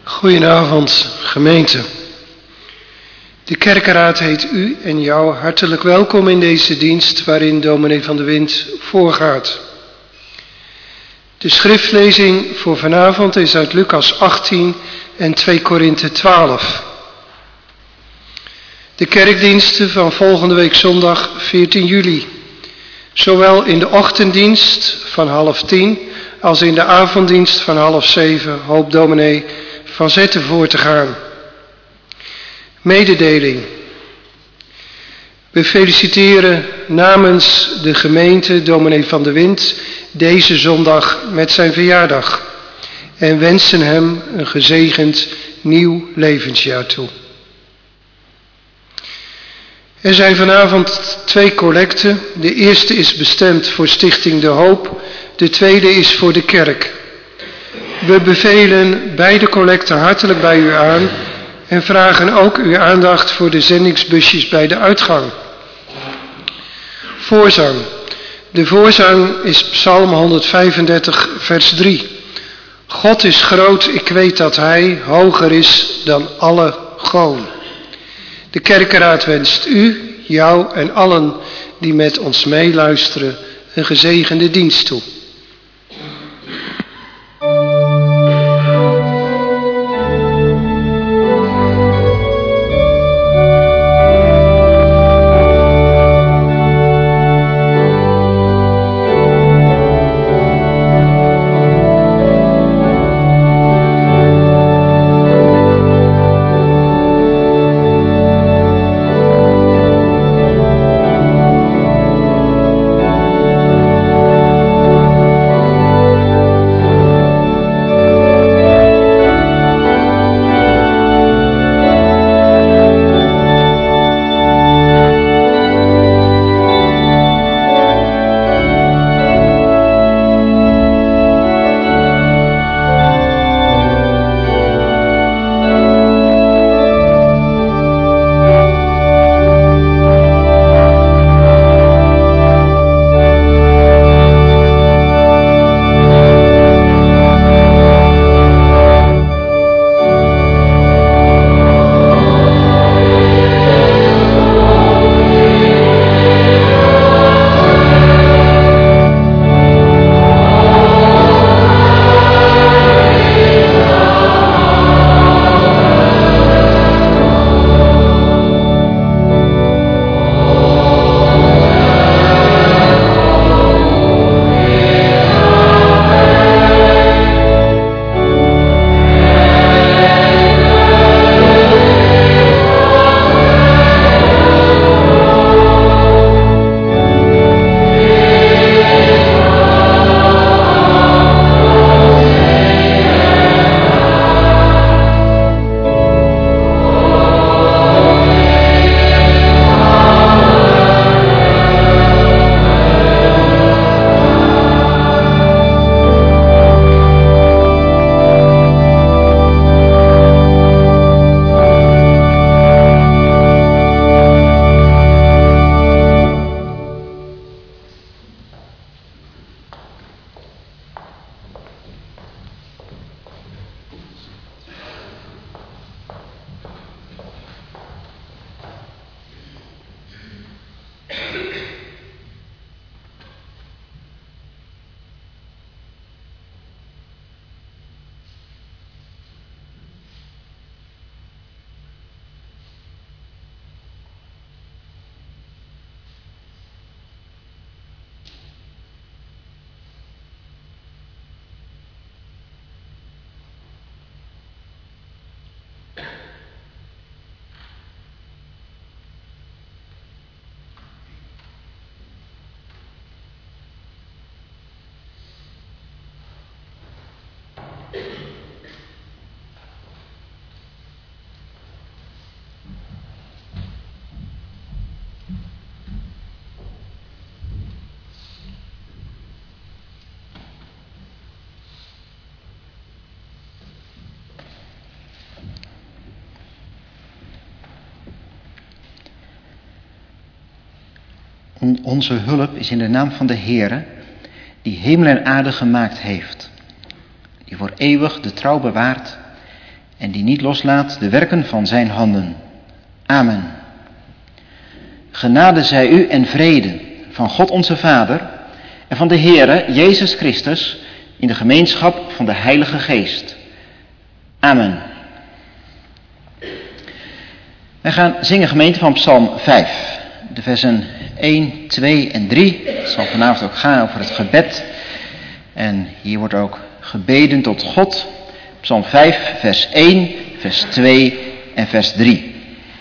Goedenavond, gemeente. De kerkenraad heet u en jou hartelijk welkom in deze dienst waarin dominee Van de Wind voorgaat. De schriftlezing voor vanavond is uit Lucas 18 en 2 Korinthe 12. De kerkdiensten van volgende week zondag 14 juli. Zowel in de ochtenddienst van 6:30 als in de avonddienst van 6:30 hoopt dominee Van Zetten voor te gaan. Mededeling. We feliciteren namens de gemeente dominee Van de Wind deze zondag met zijn verjaardag en wensen hem een gezegend nieuw levensjaar toe. Er zijn vanavond 2 collecten. De eerste is bestemd voor Stichting De Hoop, de tweede is voor de kerk. We bevelen beide collecten hartelijk bij u aan en vragen ook uw aandacht voor de zendingsbusjes bij de uitgang. Voorzang. De voorzang is Psalm 135 vers 3. God is groot, ik weet dat Hij hoger is dan alle goden. De kerkenraad wenst u, jou en allen die met ons meeluisteren een gezegende dienst toe. Onze hulp is in de naam van de Heere, die hemel en aarde gemaakt heeft, die voor eeuwig de trouw bewaart en die niet loslaat de werken van zijn handen. Amen. Genade zij u en vrede van God onze Vader en van de Heere Jezus Christus in de gemeenschap van de Heilige Geest. Amen. Wij gaan zingen gemeente van Psalm 5, de versen 1, 2 en 3. Het zal vanavond ook gaan over het gebed. En hier wordt ook gebeden tot God. Psalm 5, vers 1, vers 2 en vers 3.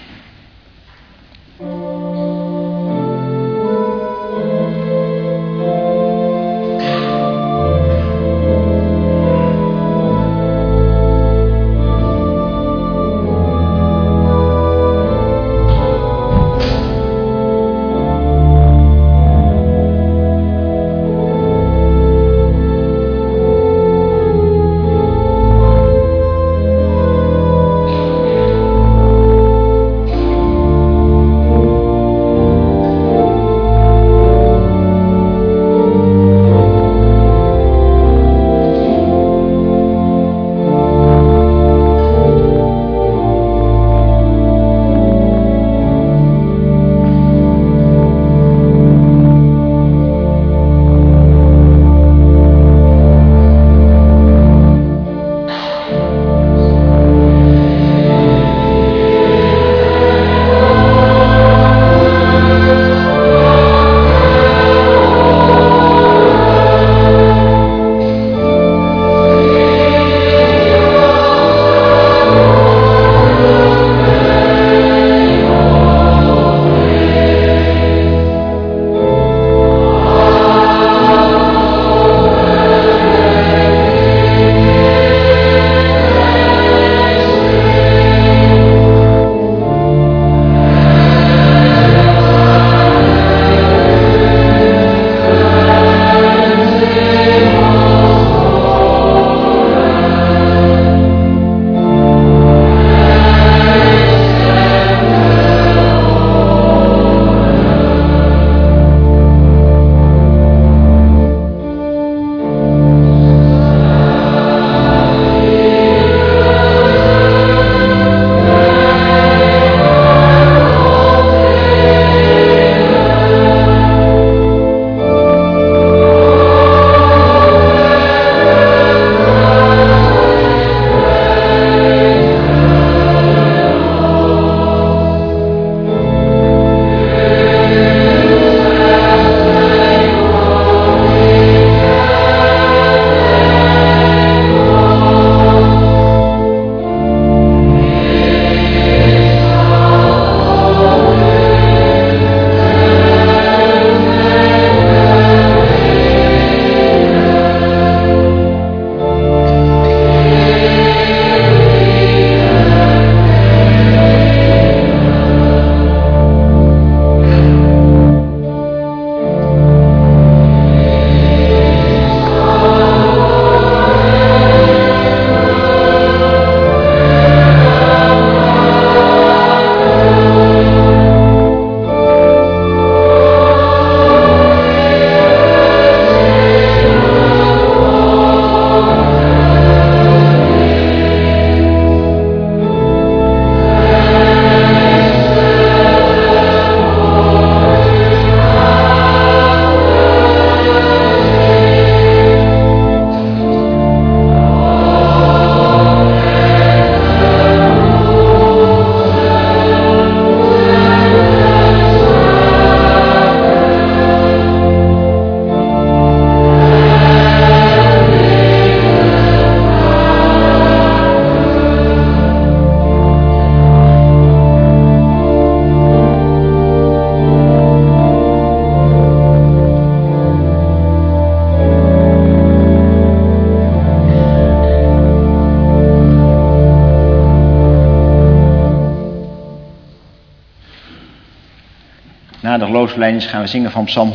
Na de geloofsbelijdenis gaan we zingen van Psalm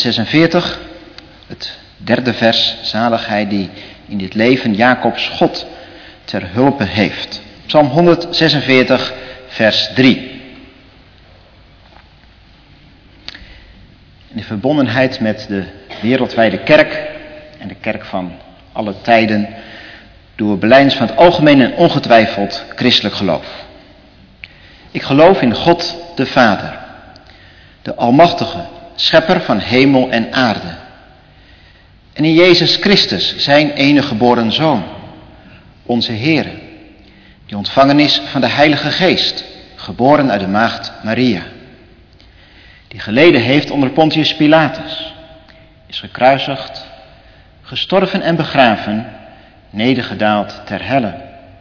146, het derde vers. Zalig hij die in dit leven Jacobs God ter hulpe heeft. Psalm 146, vers 3. In verbondenheid met de wereldwijde kerk en de kerk van alle tijden Doe belijdenis van het algemeen en ongetwijfeld christelijk geloof. Ik geloof in God de Vader, de Almachtige, schepper van hemel en aarde. En in Jezus Christus, zijn enige geboren Zoon, onze Heere, die ontvangen is van de Heilige Geest, geboren uit de maagd Maria. Die geleden heeft onder Pontius Pilatus, is gekruisigd, gestorven en begraven, nedergedaald ter helle.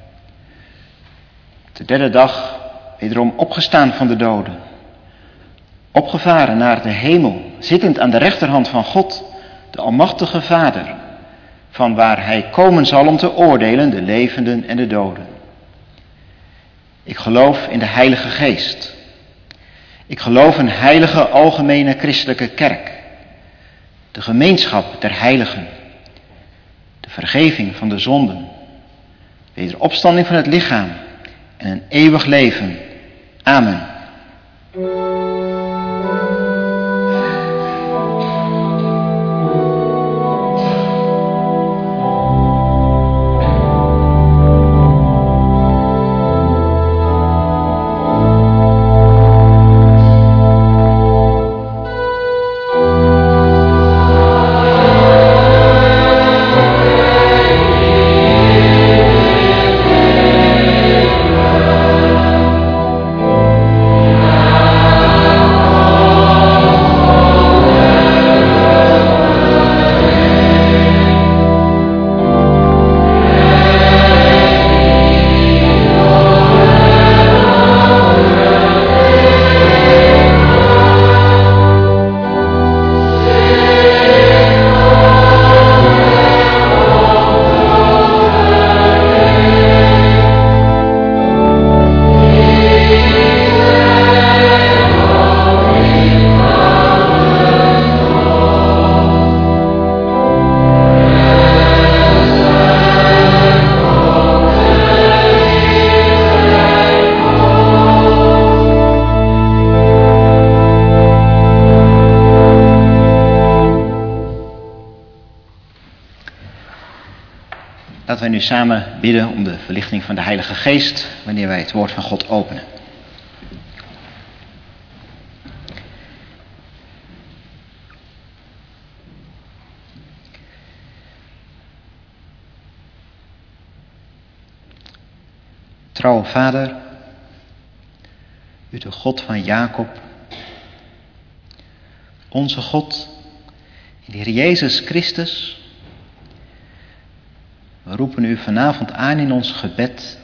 De derde dag wederom opgestaan van de doden, opgevaren naar de hemel, zittend aan de rechterhand van God, de Almachtige Vader, van waar hij komen zal om te oordelen de levenden en de doden. Ik geloof in de Heilige Geest. Ik geloof in heilige algemene christelijke kerk, de gemeenschap der heiligen, de vergeving van de zonden, wederopstanding van het lichaam en een eeuwig leven. Amen. Laten wij nu samen bidden om de verlichting van de Heilige Geest, wanneer wij het woord van God openen. Trouwe Vader, u de God van Jacob, onze God, de Heer Jezus Christus. We roepen u vanavond aan in ons gebed.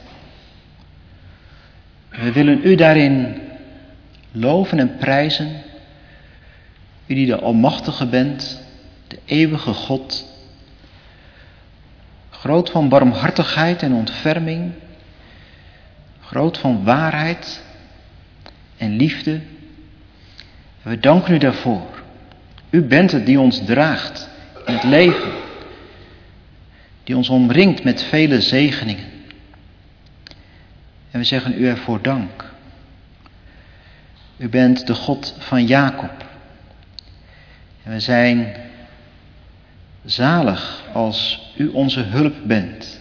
We willen u daarin loven en prijzen. U die de Almachtige bent, de eeuwige God. Groot van barmhartigheid en ontferming. Groot van waarheid en liefde. En we danken u daarvoor. U bent het die ons draagt in het leven. Die ons omringt met vele zegeningen. En we zeggen u ervoor dank. U bent de God van Jacob. En we zijn zalig als u onze hulp bent.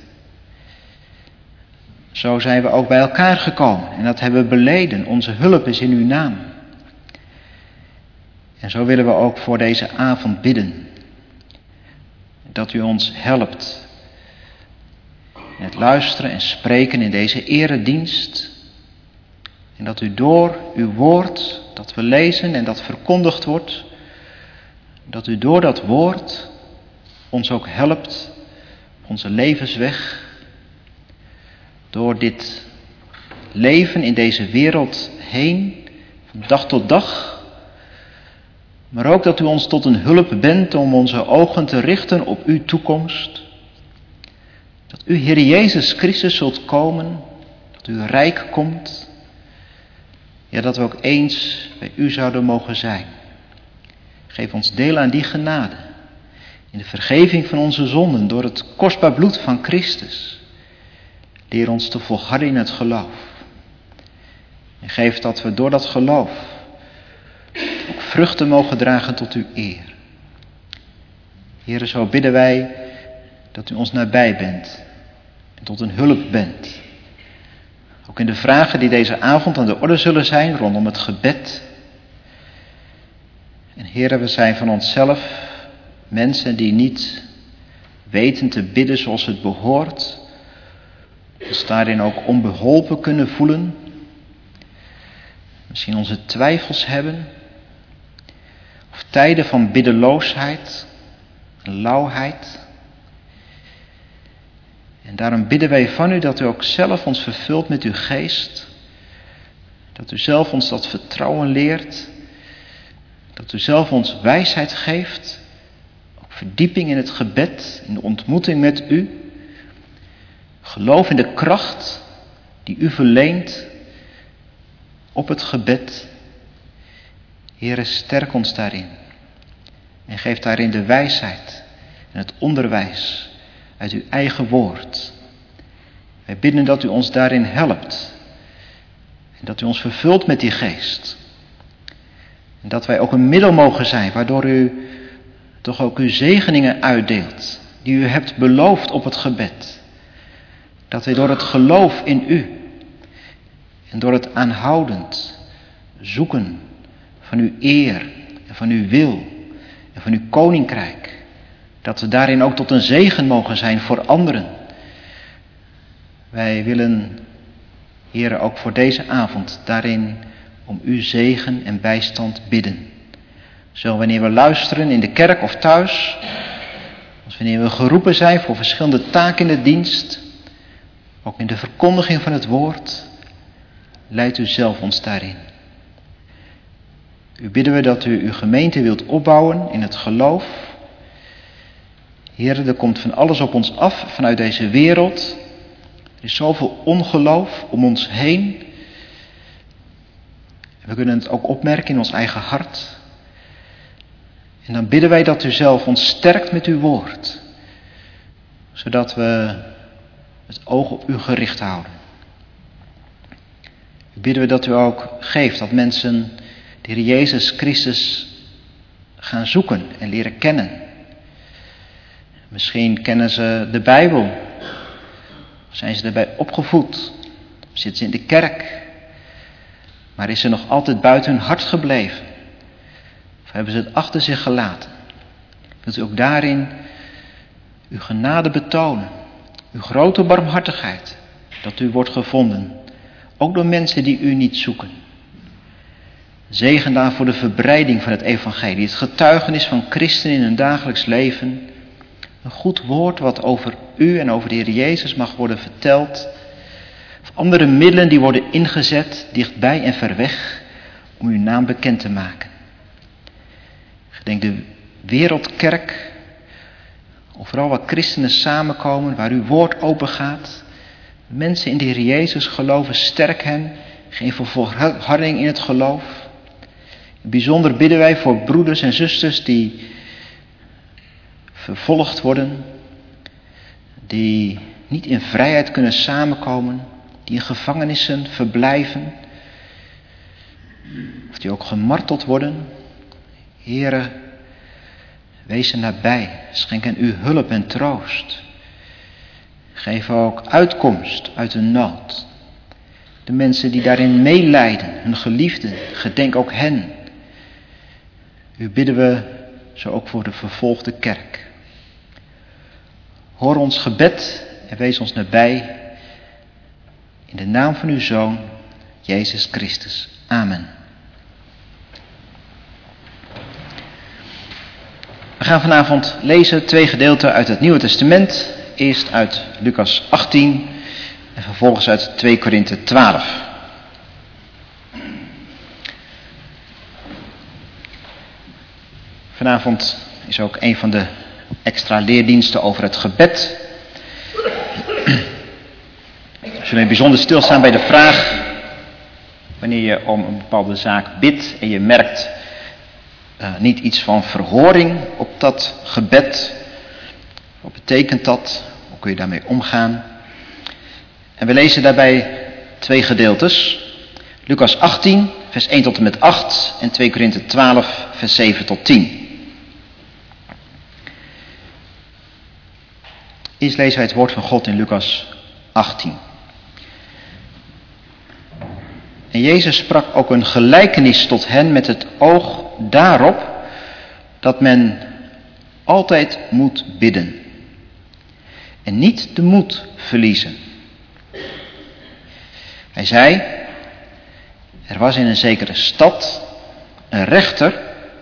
Zo zijn we ook bij elkaar gekomen en dat hebben we beleden. Onze hulp is in uw naam. En zo willen we ook voor deze avond bidden. Dat u ons helpt. In het luisteren en spreken in deze eredienst. En dat u door uw woord, dat we lezen en dat verkondigd wordt, dat u door dat woord ons ook helpt, onze levensweg, door dit leven in deze wereld heen, van dag tot dag, maar ook dat u ons tot een hulp bent om onze ogen te richten op uw toekomst. Dat u, Heer Jezus Christus, zult komen, dat uw rijk komt. Ja, dat we ook eens bij u zouden mogen zijn. Geef ons deel aan die genade. In de vergeving van onze zonden door het kostbaar bloed van Christus. Leer ons te volharden in het geloof. En geef dat we door dat geloof ook vruchten mogen dragen tot uw eer. Heere, zo bidden wij dat u ons nabij bent. en tot een hulp bent. Ook in de vragen die deze avond aan de orde zullen zijn rondom het gebed. En Heere, we zijn van onszelf mensen die niet weten te bidden zoals het behoort. Ons daarin ook onbeholpen kunnen voelen. Misschien onze twijfels hebben. Of tijden van biddeloosheid en lauwheid. En daarom bidden wij van u dat u ook zelf ons vervult met uw geest. Dat u zelf ons dat vertrouwen leert. Dat u zelf ons wijsheid geeft. Ook verdieping in het gebed, in de ontmoeting met u. Geloof in de kracht die u verleent op het gebed. Heere, sterk ons daarin. En geef daarin de wijsheid en het onderwijs uit uw eigen woord. Wij bidden dat u ons daarin helpt. En dat u ons vervult met die geest. En dat wij ook een middel mogen zijn waardoor u toch ook uw zegeningen uitdeelt. Die u hebt beloofd op het gebed. Dat wij door het geloof in u en door het aanhoudend zoeken van uw eer en van uw wil en van uw koninkrijk, dat we daarin ook tot een zegen mogen zijn voor anderen. Wij willen, Heere, ook voor deze avond daarin om uw zegen en bijstand bidden. Zo wanneer we luisteren in de kerk of thuis, als wanneer we geroepen zijn voor verschillende taken in de dienst, ook in de verkondiging van het woord, leidt u zelf ons daarin. U bidden we dat u uw gemeente wilt opbouwen in het geloof. Heer, er komt van alles op ons af vanuit deze wereld. Er is zoveel ongeloof om ons heen. We kunnen het ook opmerken in ons eigen hart. En dan bidden wij dat u zelf ons sterkt met uw woord. Zodat we het oog op u gericht houden. Bidden we dat u ook geeft dat mensen de Heer Jezus Christus gaan zoeken en leren kennen. Misschien kennen ze de Bijbel. Zijn ze erbij opgevoed? Zitten ze in de kerk? Maar is ze nog altijd buiten hun hart gebleven? Of hebben ze het achter zich gelaten? Wilt u ook daarin uw genade betonen? Uw grote barmhartigheid. Dat u wordt gevonden. Ook door mensen die u niet zoeken. Zegen daar voor de verbreiding van het evangelie. Het getuigenis van christenen in hun dagelijks leven. Een goed woord wat over u en over de Heer Jezus mag worden verteld. Of andere middelen die worden ingezet, dichtbij en ver weg, om uw naam bekend te maken. Gedenk de wereldkerk, overal waar christenen samenkomen, waar uw woord open gaat. Mensen in de Heer Jezus geloven, sterk hen, geen volharding in het geloof. Bijzonder bidden wij voor broeders en zusters die vervolgd worden, die niet in vrijheid kunnen samenkomen, die in gevangenissen verblijven, of die ook gemarteld worden. Heere, wees er nabij, schenk hen uw hulp en troost. Geef ook uitkomst uit hun nood. De mensen die daarin meelijden, hun geliefden, gedenk ook hen. U bidden we zo ook voor de vervolgde kerk. Hoor ons gebed en wees ons nabij. In de naam van uw Zoon, Jezus Christus. Amen. We gaan vanavond lezen 2 gedeelten uit het Nieuwe Testament. Eerst uit Lucas 18 en vervolgens uit 2 Korinthe 12. Vanavond is ook een van de extra leerdiensten over het gebed. We zullen bijzonder stilstaan bij de vraag, wanneer je om een bepaalde zaak bidt en je merkt niet iets van verhoring op dat gebed. Wat betekent dat? Hoe kun je daarmee omgaan? En we lezen daarbij 2 gedeeltes. Lucas 18, vers 1 tot en met 8 en 2 Korinthe 12, vers 7 tot 10. Eerst lezen wij het woord van God in Lucas 18. En Jezus sprak ook een gelijkenis tot hen met het oog daarop dat men altijd moet bidden en niet de moed verliezen. Hij zei, er was in een zekere stad een rechter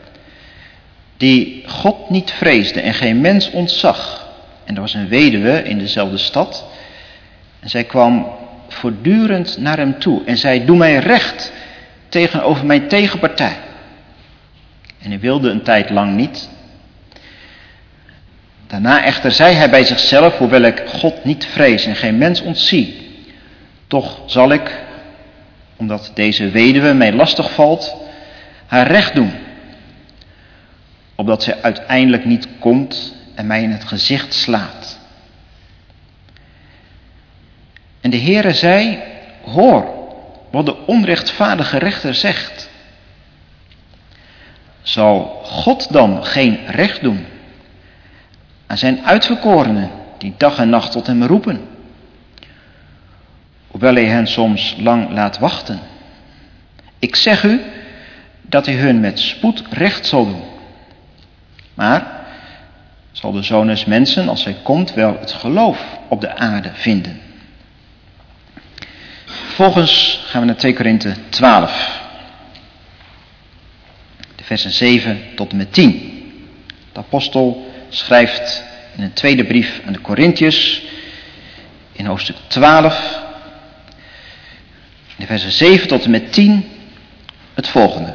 die God niet vreesde en geen mens ontzag. En er was een weduwe in dezelfde stad en zij kwam voortdurend naar hem toe en zei, doe mij recht tegenover mijn tegenpartij. En hij wilde een tijd lang niet. Daarna echter zei hij bij zichzelf, hoewel ik God niet vrees en geen mens ontzie, toch zal ik, omdat deze weduwe mij lastig valt, haar recht doen, opdat zij uiteindelijk niet komt en mij in het gezicht slaat. En de Heere zei, hoor wat de onrechtvaardige rechter zegt. Zal God dan geen recht doen aan zijn uitverkorenen die dag en nacht tot hem roepen, hoewel hij hen soms lang laat wachten? Ik zeg u dat hij hun met spoed recht zal doen. Maar zal de Zoon des Mensen, als hij komt, wel het geloof op de aarde vinden? Vervolgens gaan we naar 2 Korinthe 12. De versen 7 tot en met 10. De apostel schrijft in een tweede brief aan de Korinthiërs in hoofdstuk 12, de versen 7 tot en met 10, het volgende.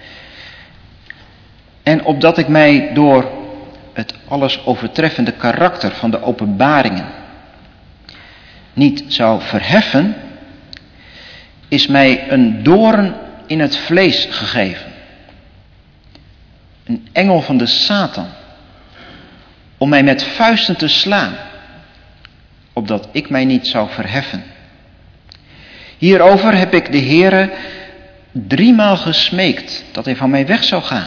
En opdat ik mij door het alles overtreffende karakter van de openbaringen niet zou verheffen, is mij een doorn in het vlees gegeven. Een engel van de Satan, om mij met vuisten te slaan, opdat ik mij niet zou verheffen. Hierover heb ik de Heere 3 maal gesmeekt dat hij van mij weg zou gaan.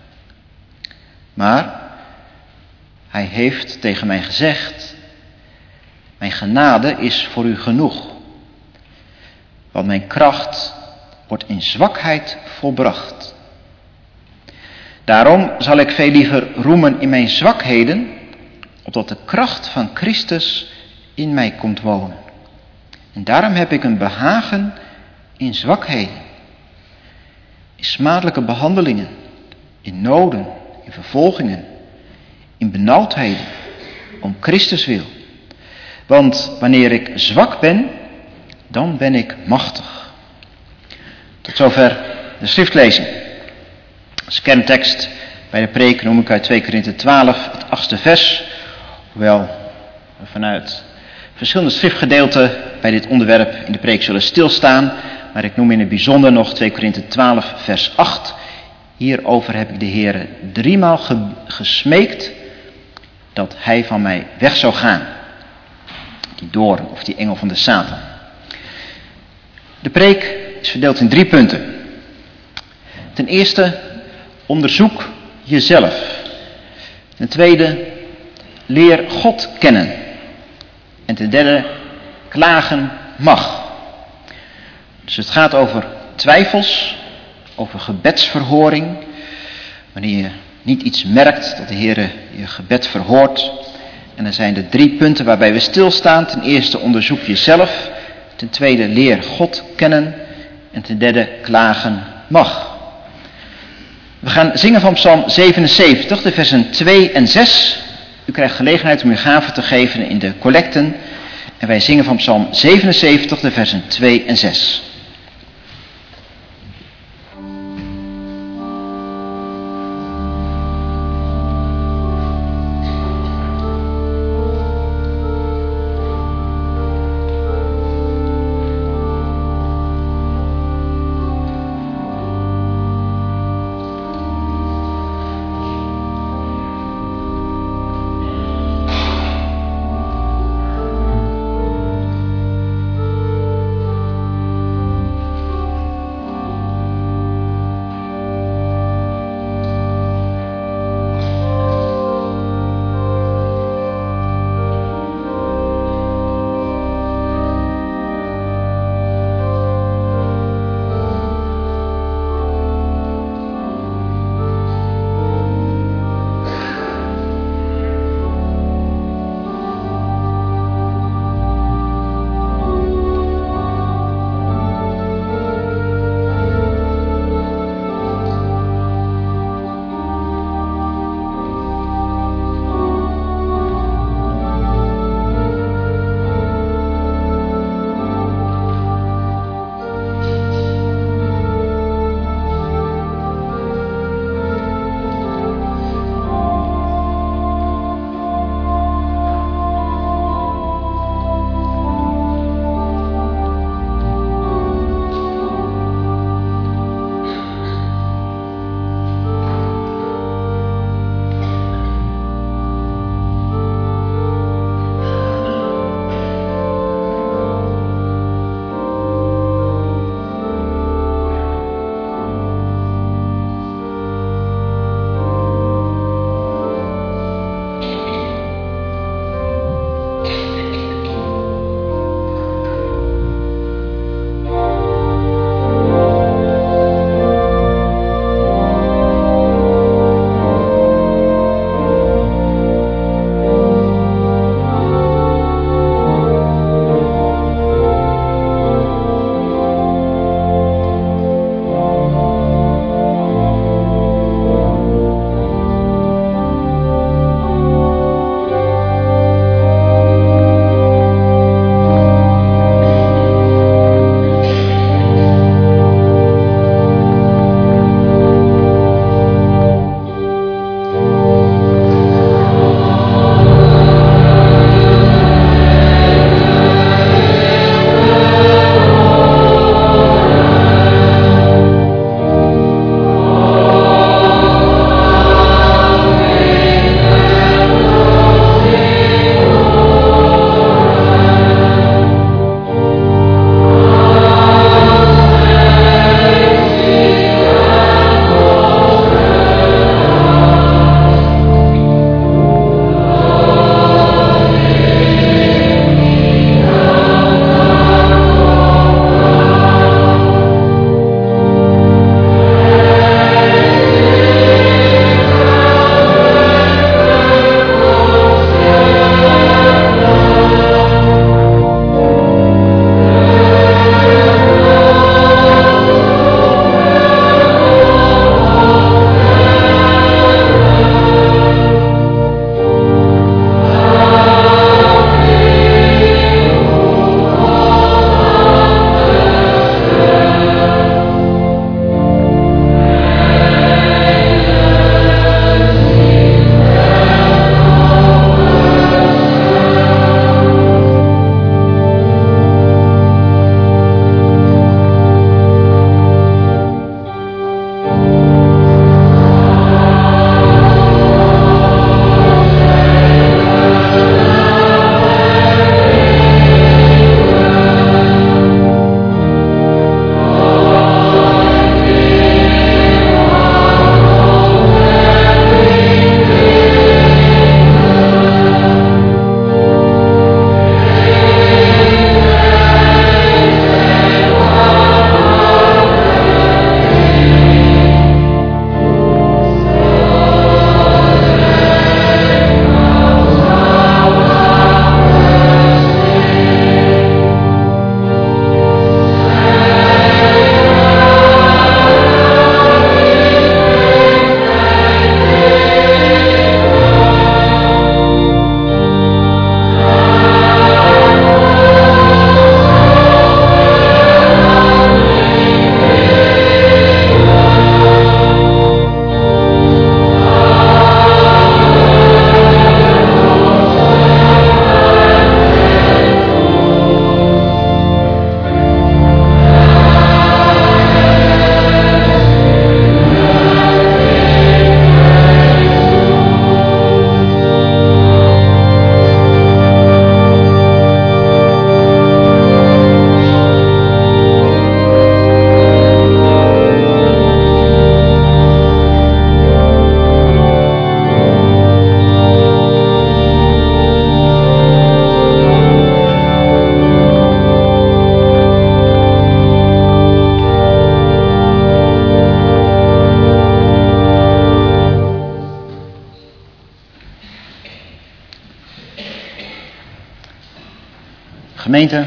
Maar hij heeft tegen mij gezegd, mijn genade is voor u genoeg, want mijn kracht wordt in zwakheid volbracht. Daarom zal ik veel liever roemen in mijn zwakheden, opdat de kracht van Christus in mij komt wonen. En daarom heb ik een behagen in zwakheden, in smadelijke behandelingen, in noden, in vervolgingen, in benauwdheden, om Christus wil. Want wanneer ik zwak ben, dan ben ik machtig. Tot zover de schriftlezing. Als kerntekst bij de preek noem ik uit 2 Korinthe 12 het 8e vers. Hoewel we vanuit verschillende schriftgedeelten bij dit onderwerp in de preek zullen stilstaan. Maar ik noem in het bijzonder nog 2 Korinthe 12 vers 8. Hierover heb ik de Heere 3 maal gesmeekt dat hij van mij weg zou gaan. Die doorn of die engel van de Satan. De preek is verdeeld in 3 punten. Ten eerste, onderzoek jezelf. Ten tweede, leer God kennen. En ten derde, klagen mag. Dus het gaat over twijfels, over gebedsverhoring. Wanneer je niet iets merkt dat de Heer je gebed verhoort. En dan zijn er 3 punten waarbij we stilstaan. Ten eerste, onderzoek jezelf. Ten tweede, leer God kennen. En ten derde, klagen mag. We gaan zingen van Psalm 77, de versen 2 en 6. U krijgt gelegenheid om uw gaven te geven in de collecten. En wij zingen van Psalm 77, de versen 2 en 6. Gemeente,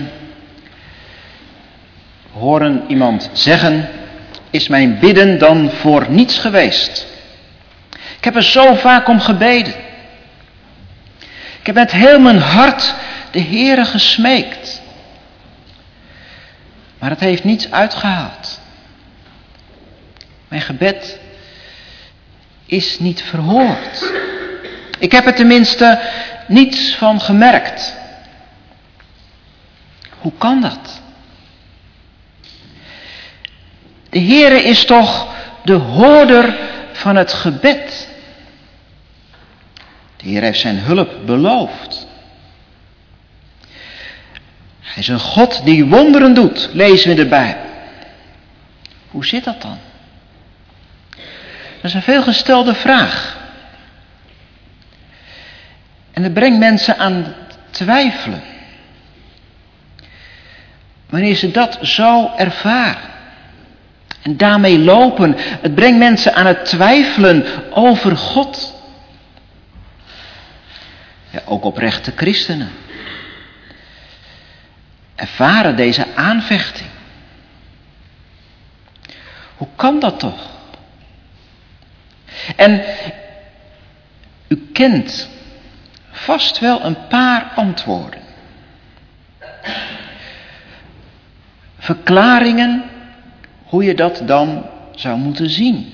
horen iemand zeggen, is mijn bidden dan voor niets geweest? Ik heb er zo vaak om gebeden. Ik heb met heel mijn hart de Heere gesmeekt. Maar het heeft niets uitgehaald. Mijn gebed is niet verhoord. Ik heb er tenminste niets van gemerkt. Hoe kan dat? De Heere is toch de hoorder van het gebed. De Heer heeft zijn hulp beloofd. Hij is een God die wonderen doet, lezen we in de Bijbel. Hoe zit dat dan? Dat is een veelgestelde vraag. En het brengt mensen aan het twijfelen. Wanneer ze dat zo ervaren en daarmee lopen, het brengt mensen aan het twijfelen over God. Ja, ook oprechte christenen ervaren deze aanvechting. Hoe kan dat toch? En u kent vast wel een paar antwoorden. Verklaringen hoe je dat dan zou moeten zien.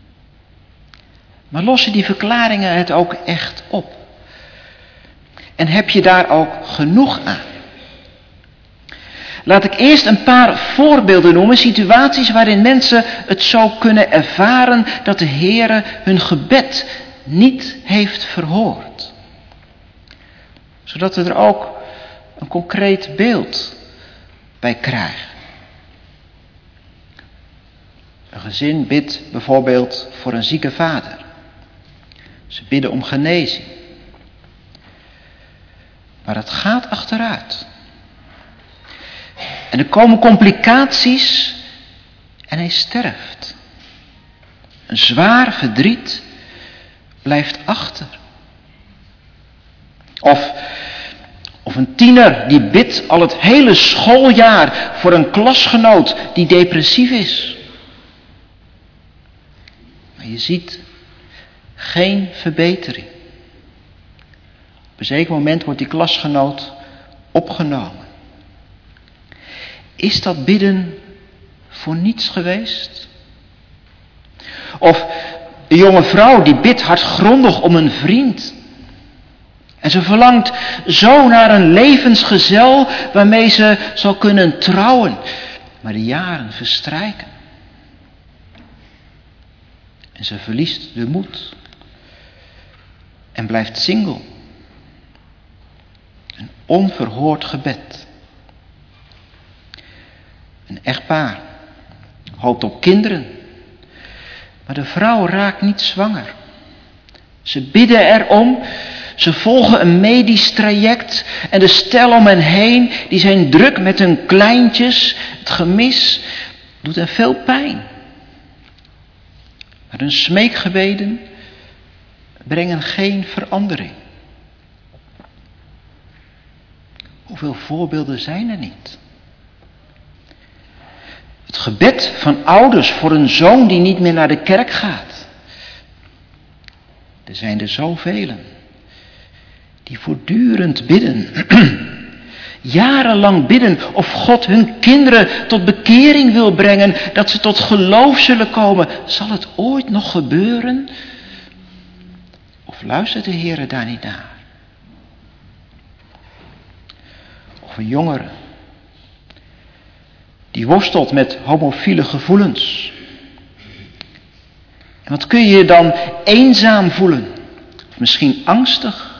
Maar lossen die verklaringen het ook echt op? En heb je daar ook genoeg aan? Laat ik eerst een paar voorbeelden noemen, situaties waarin mensen het zo kunnen ervaren dat de Heere hun gebed niet heeft verhoord. Zodat we er ook een concreet beeld bij krijgen. Een gezin bidt bijvoorbeeld voor een zieke vader. Ze bidden om genezing. Maar het gaat achteruit. En er komen complicaties en hij sterft. Een zwaar verdriet blijft achter. Of een tiener die bidt al het hele schooljaar voor een klasgenoot die depressief is. Maar je ziet geen verbetering. Op een zeker moment wordt die klasgenoot opgenomen. Is dat bidden voor niets geweest? Of een jonge vrouw die bidt hardgrondig om een vriend. En ze verlangt zo naar een levensgezel waarmee ze zal kunnen trouwen. Maar de jaren verstrijken. En ze verliest de moed. En blijft single. Een onverhoord gebed. Een echtpaar hoopt op kinderen. Maar de vrouw raakt niet zwanger. Ze bidden erom. Ze volgen een medisch traject. En de stel om hen heen, die zijn druk met hun kleintjes. Het gemis doet hen veel pijn. Maar hun smeekgebeden brengen geen verandering. Hoeveel voorbeelden zijn er niet? Het gebed van ouders voor een zoon die niet meer naar de kerk gaat. Er zijn er zoveel die voortdurend bidden. Jarenlang bidden of God hun kinderen tot bekering wil brengen, dat ze tot geloof zullen komen. Zal het ooit nog gebeuren? Of luistert de Heer daar niet naar? Of een jongere die worstelt met homofiele gevoelens. En wat kun je je dan eenzaam voelen? Of misschien angstig?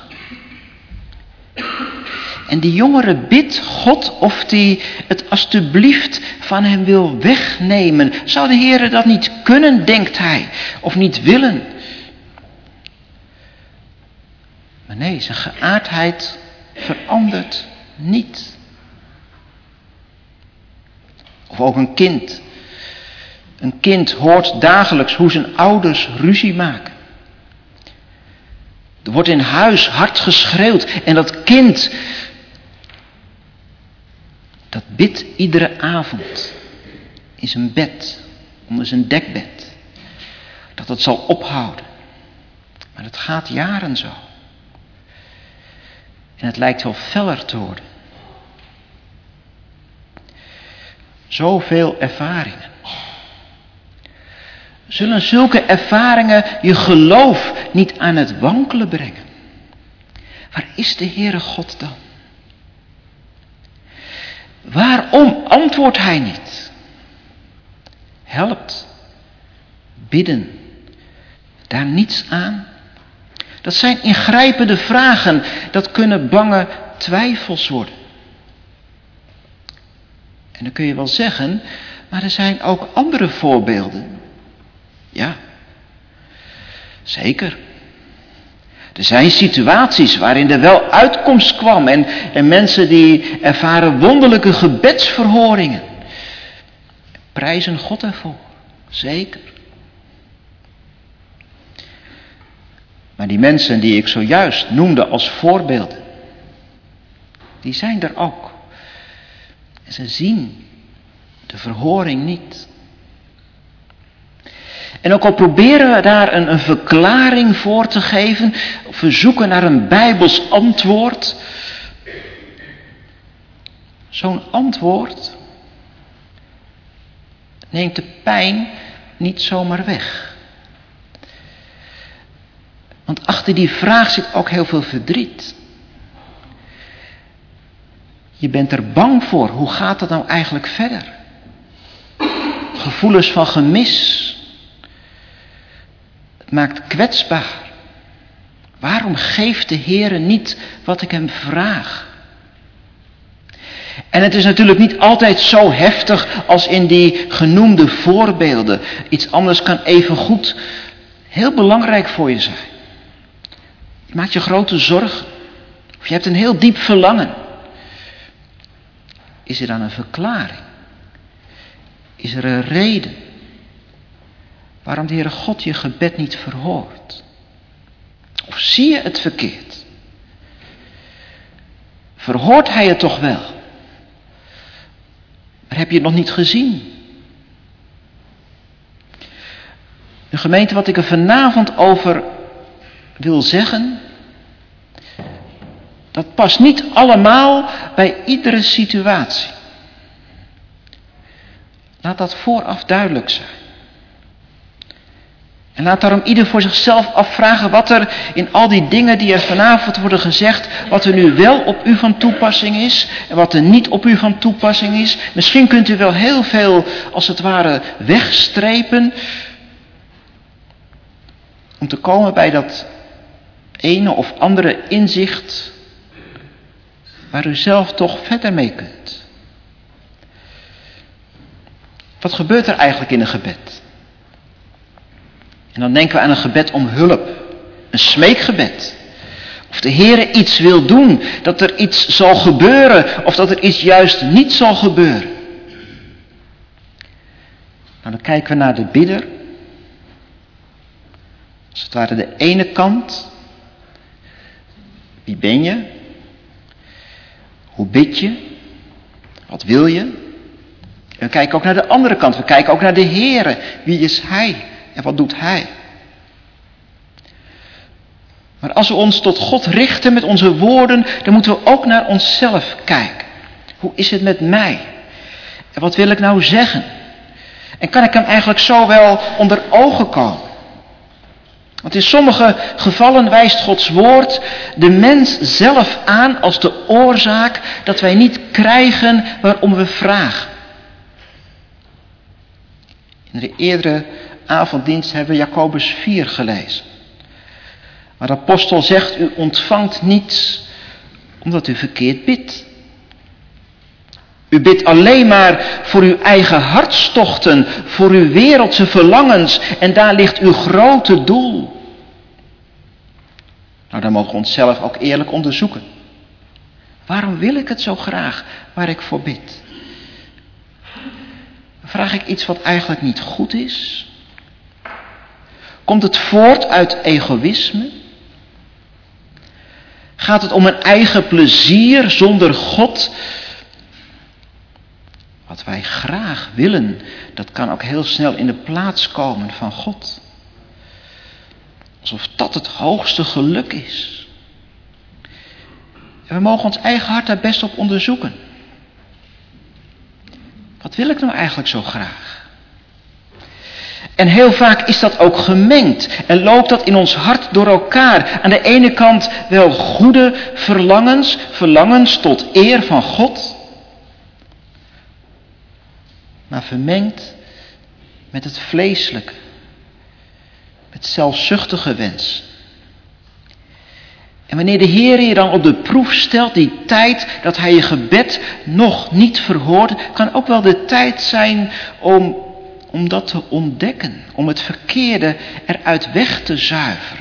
En die jongere bidt God of die het alstublieft van hem wil wegnemen. Zou de Heer dat niet kunnen, denkt hij, of niet willen? Maar nee, zijn geaardheid verandert niet. Of ook een kind. Een kind hoort dagelijks hoe zijn ouders ruzie maken. Er wordt in huis hard geschreeuwd en dat kind dat bidt iedere avond in zijn bed, onder zijn dekbed, dat het zal ophouden. Maar het gaat jaren zo. En het lijkt wel feller te worden. Zoveel ervaringen. Zullen zulke ervaringen je geloof niet aan het wankelen brengen? Waar is de Heere God dan? Waarom antwoordt Hij niet? Helpt bidden daar niets aan? Dat zijn ingrijpende vragen, dat kunnen bange twijfels worden. En dan kun je wel zeggen, maar er zijn ook andere voorbeelden. Ja, zeker. Er zijn situaties waarin er wel uitkomst kwam en mensen die ervaren wonderlijke gebedsverhoringen. Prijzen God ervoor, zeker. Maar die mensen die ik zojuist noemde als voorbeelden, die zijn er ook. En ze zien de verhoring niet. En ook al proberen we daar een verklaring voor te geven, of we zoeken naar een Bijbels antwoord, zo'n antwoord neemt de pijn niet zomaar weg. Want achter die vraag zit ook heel veel verdriet. Je bent er bang voor. Hoe gaat dat nou eigenlijk verder? Gevoelens van gemis. Het maakt kwetsbaar. Waarom geeft de Heere niet wat ik hem vraag? En het is natuurlijk niet altijd zo heftig als in die genoemde voorbeelden. Iets anders kan evengoed heel belangrijk voor je zijn. Je maakt je grote zorgen. Of je hebt een heel diep verlangen. Is er dan een verklaring? Is er een reden waarom de Heere God je gebed niet verhoort? Of zie je het verkeerd? Verhoort Hij het toch wel? Maar heb je het nog niet gezien? De gemeente, wat ik er vanavond over wil zeggen, dat past niet allemaal bij iedere situatie. Laat dat vooraf duidelijk zijn. En laat daarom ieder voor zichzelf afvragen wat er in al die dingen die er vanavond worden gezegd, wat er nu wel op u van toepassing is en wat er niet op u van toepassing is. Misschien kunt u wel heel veel, als het ware, wegstrepen om te komen bij dat ene of andere inzicht waar u zelf toch verder mee kunt. Wat gebeurt er eigenlijk in een gebed? En dan denken we aan een gebed om hulp, een smeekgebed. Of de Heere iets wil doen, dat er iets zal gebeuren, of dat er iets juist niet zal gebeuren. Nou, dan kijken we naar de bidder. Als het ware de ene kant. Wie ben je? Hoe bid je? Wat wil je? En we kijken ook naar de andere kant. We kijken ook naar de Heere. Wie is Hij? En wat doet Hij? Maar als we ons tot God richten met onze woorden, dan moeten we ook naar onszelf kijken. Hoe is het met mij? En wat wil ik nou zeggen? En kan ik hem eigenlijk zo wel onder ogen komen? Want in sommige gevallen wijst Gods woord de mens zelf aan als de oorzaak dat wij niet krijgen waarom we vragen. In de eerdere avonddienst hebben we Jacobus 4 gelezen. Waar de apostel zegt, u ontvangt niets omdat u verkeerd bidt. U bidt alleen maar voor uw eigen hartstochten, voor uw wereldse verlangens en daar ligt uw grote doel. Nou, dan mogen we onszelf ook eerlijk onderzoeken. Waarom wil ik het zo graag waar ik voor bid? Vraag ik iets wat eigenlijk niet goed is? Komt het voort uit egoïsme? Gaat het om een eigen plezier zonder God? Wat wij graag willen, dat kan ook heel snel in de plaats komen van God. Alsof dat het hoogste geluk is. En we mogen ons eigen hart daar best op onderzoeken. Wat wil ik nou eigenlijk zo graag? En heel vaak is dat ook gemengd en loopt dat in ons hart door elkaar. Aan de ene kant wel goede verlangens tot eer van God. Maar vermengd met het vleeselijke. Met zelfzuchtige wens. En wanneer de Heer je dan op de proef stelt, die tijd dat Hij je gebed nog niet verhoort, kan ook wel de tijd zijn om dat te ontdekken. Om het verkeerde eruit weg te zuiveren.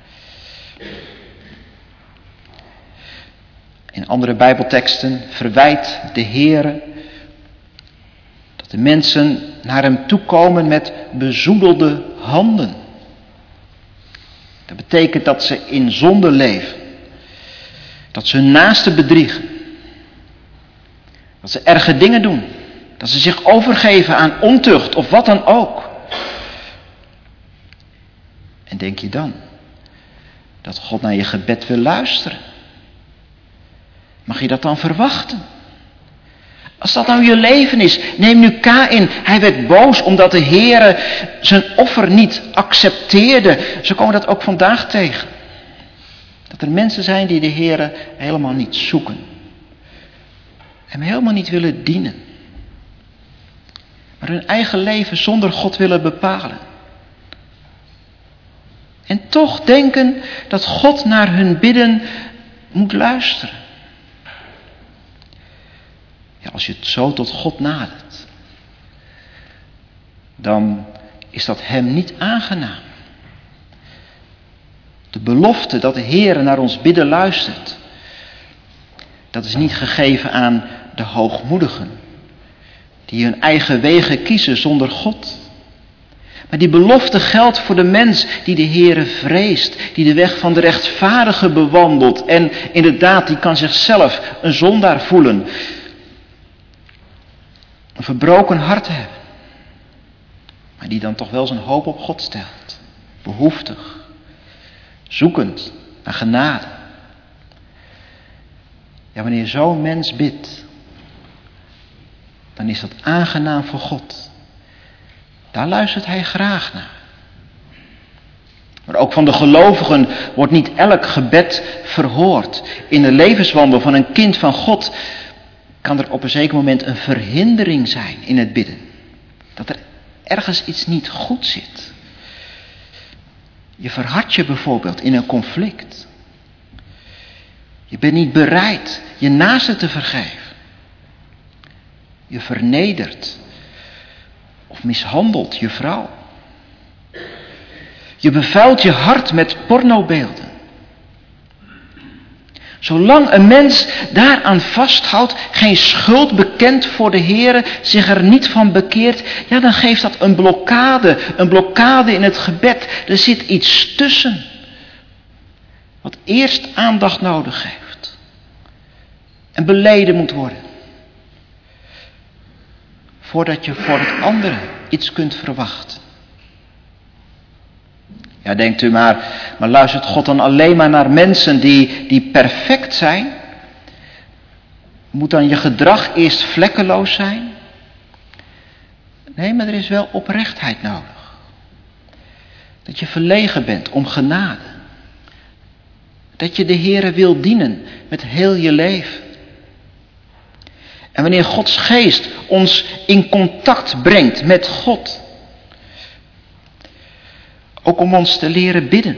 In andere Bijbelteksten verwijt de Heer dat de mensen naar Hem toekomen met bezoedelde handen. Dat betekent dat ze in zonde leven. Dat ze hun naaste bedriegen. Dat ze erge dingen doen. Dat ze zich overgeven aan ontucht of wat dan ook. En denk je dan dat God naar je gebed wil luisteren? Mag je dat dan verwachten? Als dat nou je leven is, neem nu Kaïn. Hij werd boos omdat de Heere zijn offer niet accepteerde. Zo komen we dat ook vandaag tegen. Dat er mensen zijn die de Heere helemaal niet zoeken. Hem helemaal niet willen dienen. Maar hun eigen leven zonder God willen bepalen. En toch denken dat God naar hun bidden moet luisteren. Ja, als je het zo tot God nadert, dan is dat hem niet aangenaam. De belofte dat de Heer naar ons bidden luistert, dat is niet gegeven aan de hoogmoedigen, die hun eigen wegen kiezen zonder God. Maar die belofte geldt voor de mens die de Heere vreest, die de weg van de rechtvaardige bewandelt en inderdaad, die kan zichzelf een zondaar voelen. Een verbroken hart hebben. Maar die dan toch wel zijn hoop op God stelt. Behoeftig. Zoekend naar genade. Ja, wanneer zo'n mens bidt, dan is dat aangenaam voor God. Daar luistert Hij graag naar. Maar ook van de gelovigen wordt niet elk gebed verhoord. In de levenswandel van een kind van God kan er op een zeker moment een verhindering zijn in het bidden. Dat er ergens iets niet goed zit. Je verhardt je bijvoorbeeld in een conflict. Je bent niet bereid je naaste te vergeven. Je vernedert of mishandelt je vrouw. Je bevuilt je hart met pornobeelden. Zolang een mens daaraan vasthoudt, geen schuld bekent voor de Heere, zich er niet van bekeert, ja, dan geeft dat een blokkade in het gebed. Er zit iets tussen, wat eerst aandacht nodig heeft en beleden moet worden, voordat je voor het andere iets kunt verwachten. Ja, denkt u maar luistert God dan alleen maar naar mensen die perfect zijn? Moet dan je gedrag eerst vlekkeloos zijn? Nee, maar er is wel oprechtheid nodig. Dat je verlegen bent om genade. Dat je de Heere wil dienen met heel je leven. En wanneer Gods geest ons in contact brengt met God, ook om ons te leren bidden,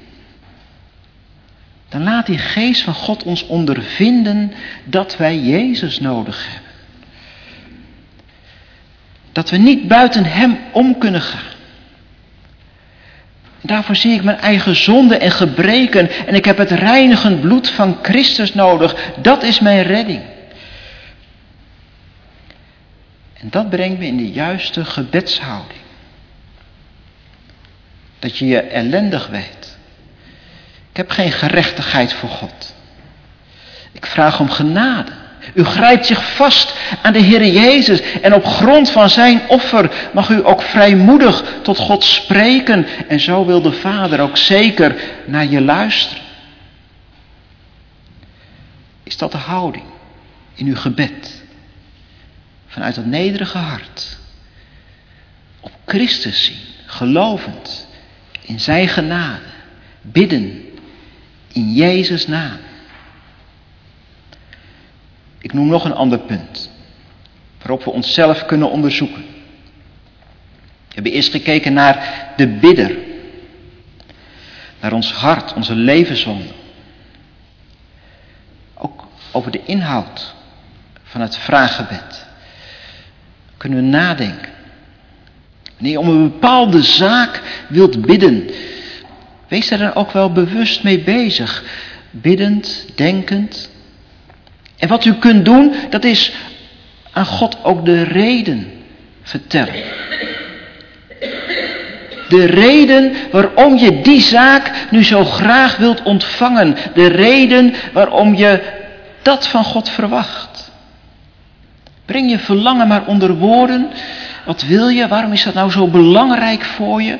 dan laat die geest van God ons ondervinden dat wij Jezus nodig hebben. Dat we niet buiten Hem om kunnen gaan. En daarvoor zie ik mijn eigen zonde en gebreken en ik heb het reinigend bloed van Christus nodig. Dat is mijn redding. En dat brengt me in de juiste gebedshouding. Dat je je ellendig weet. Ik heb geen gerechtigheid voor God. Ik vraag om genade U grijpt zich vast aan de Heer Jezus en op grond van zijn offer mag u ook vrijmoedig tot God spreken. En zo wil de Vader ook zeker naar je luisteren. Is dat de houding in uw gebed? Vanuit dat nederige hart. Op Christus zien, gelovend in zijn genade. Bidden in Jezus' naam. Ik noem nog een ander punt, waarop we onszelf kunnen onderzoeken. We hebben eerst gekeken naar de bidder, naar ons hart, onze levenswandel. Ook over de inhoud van het vraaggebed kunnen we nadenken. Wanneer je om een bepaalde zaak wilt bidden, wees daar dan ook wel bewust mee bezig. Biddend, denkend. En wat u kunt doen, dat is aan God ook de reden vertellen. De reden waarom je die zaak nu zo graag wilt ontvangen. De reden waarom je dat van God verwacht. Breng je verlangen maar onder woorden. Wat wil je? Waarom is dat nou zo belangrijk voor je?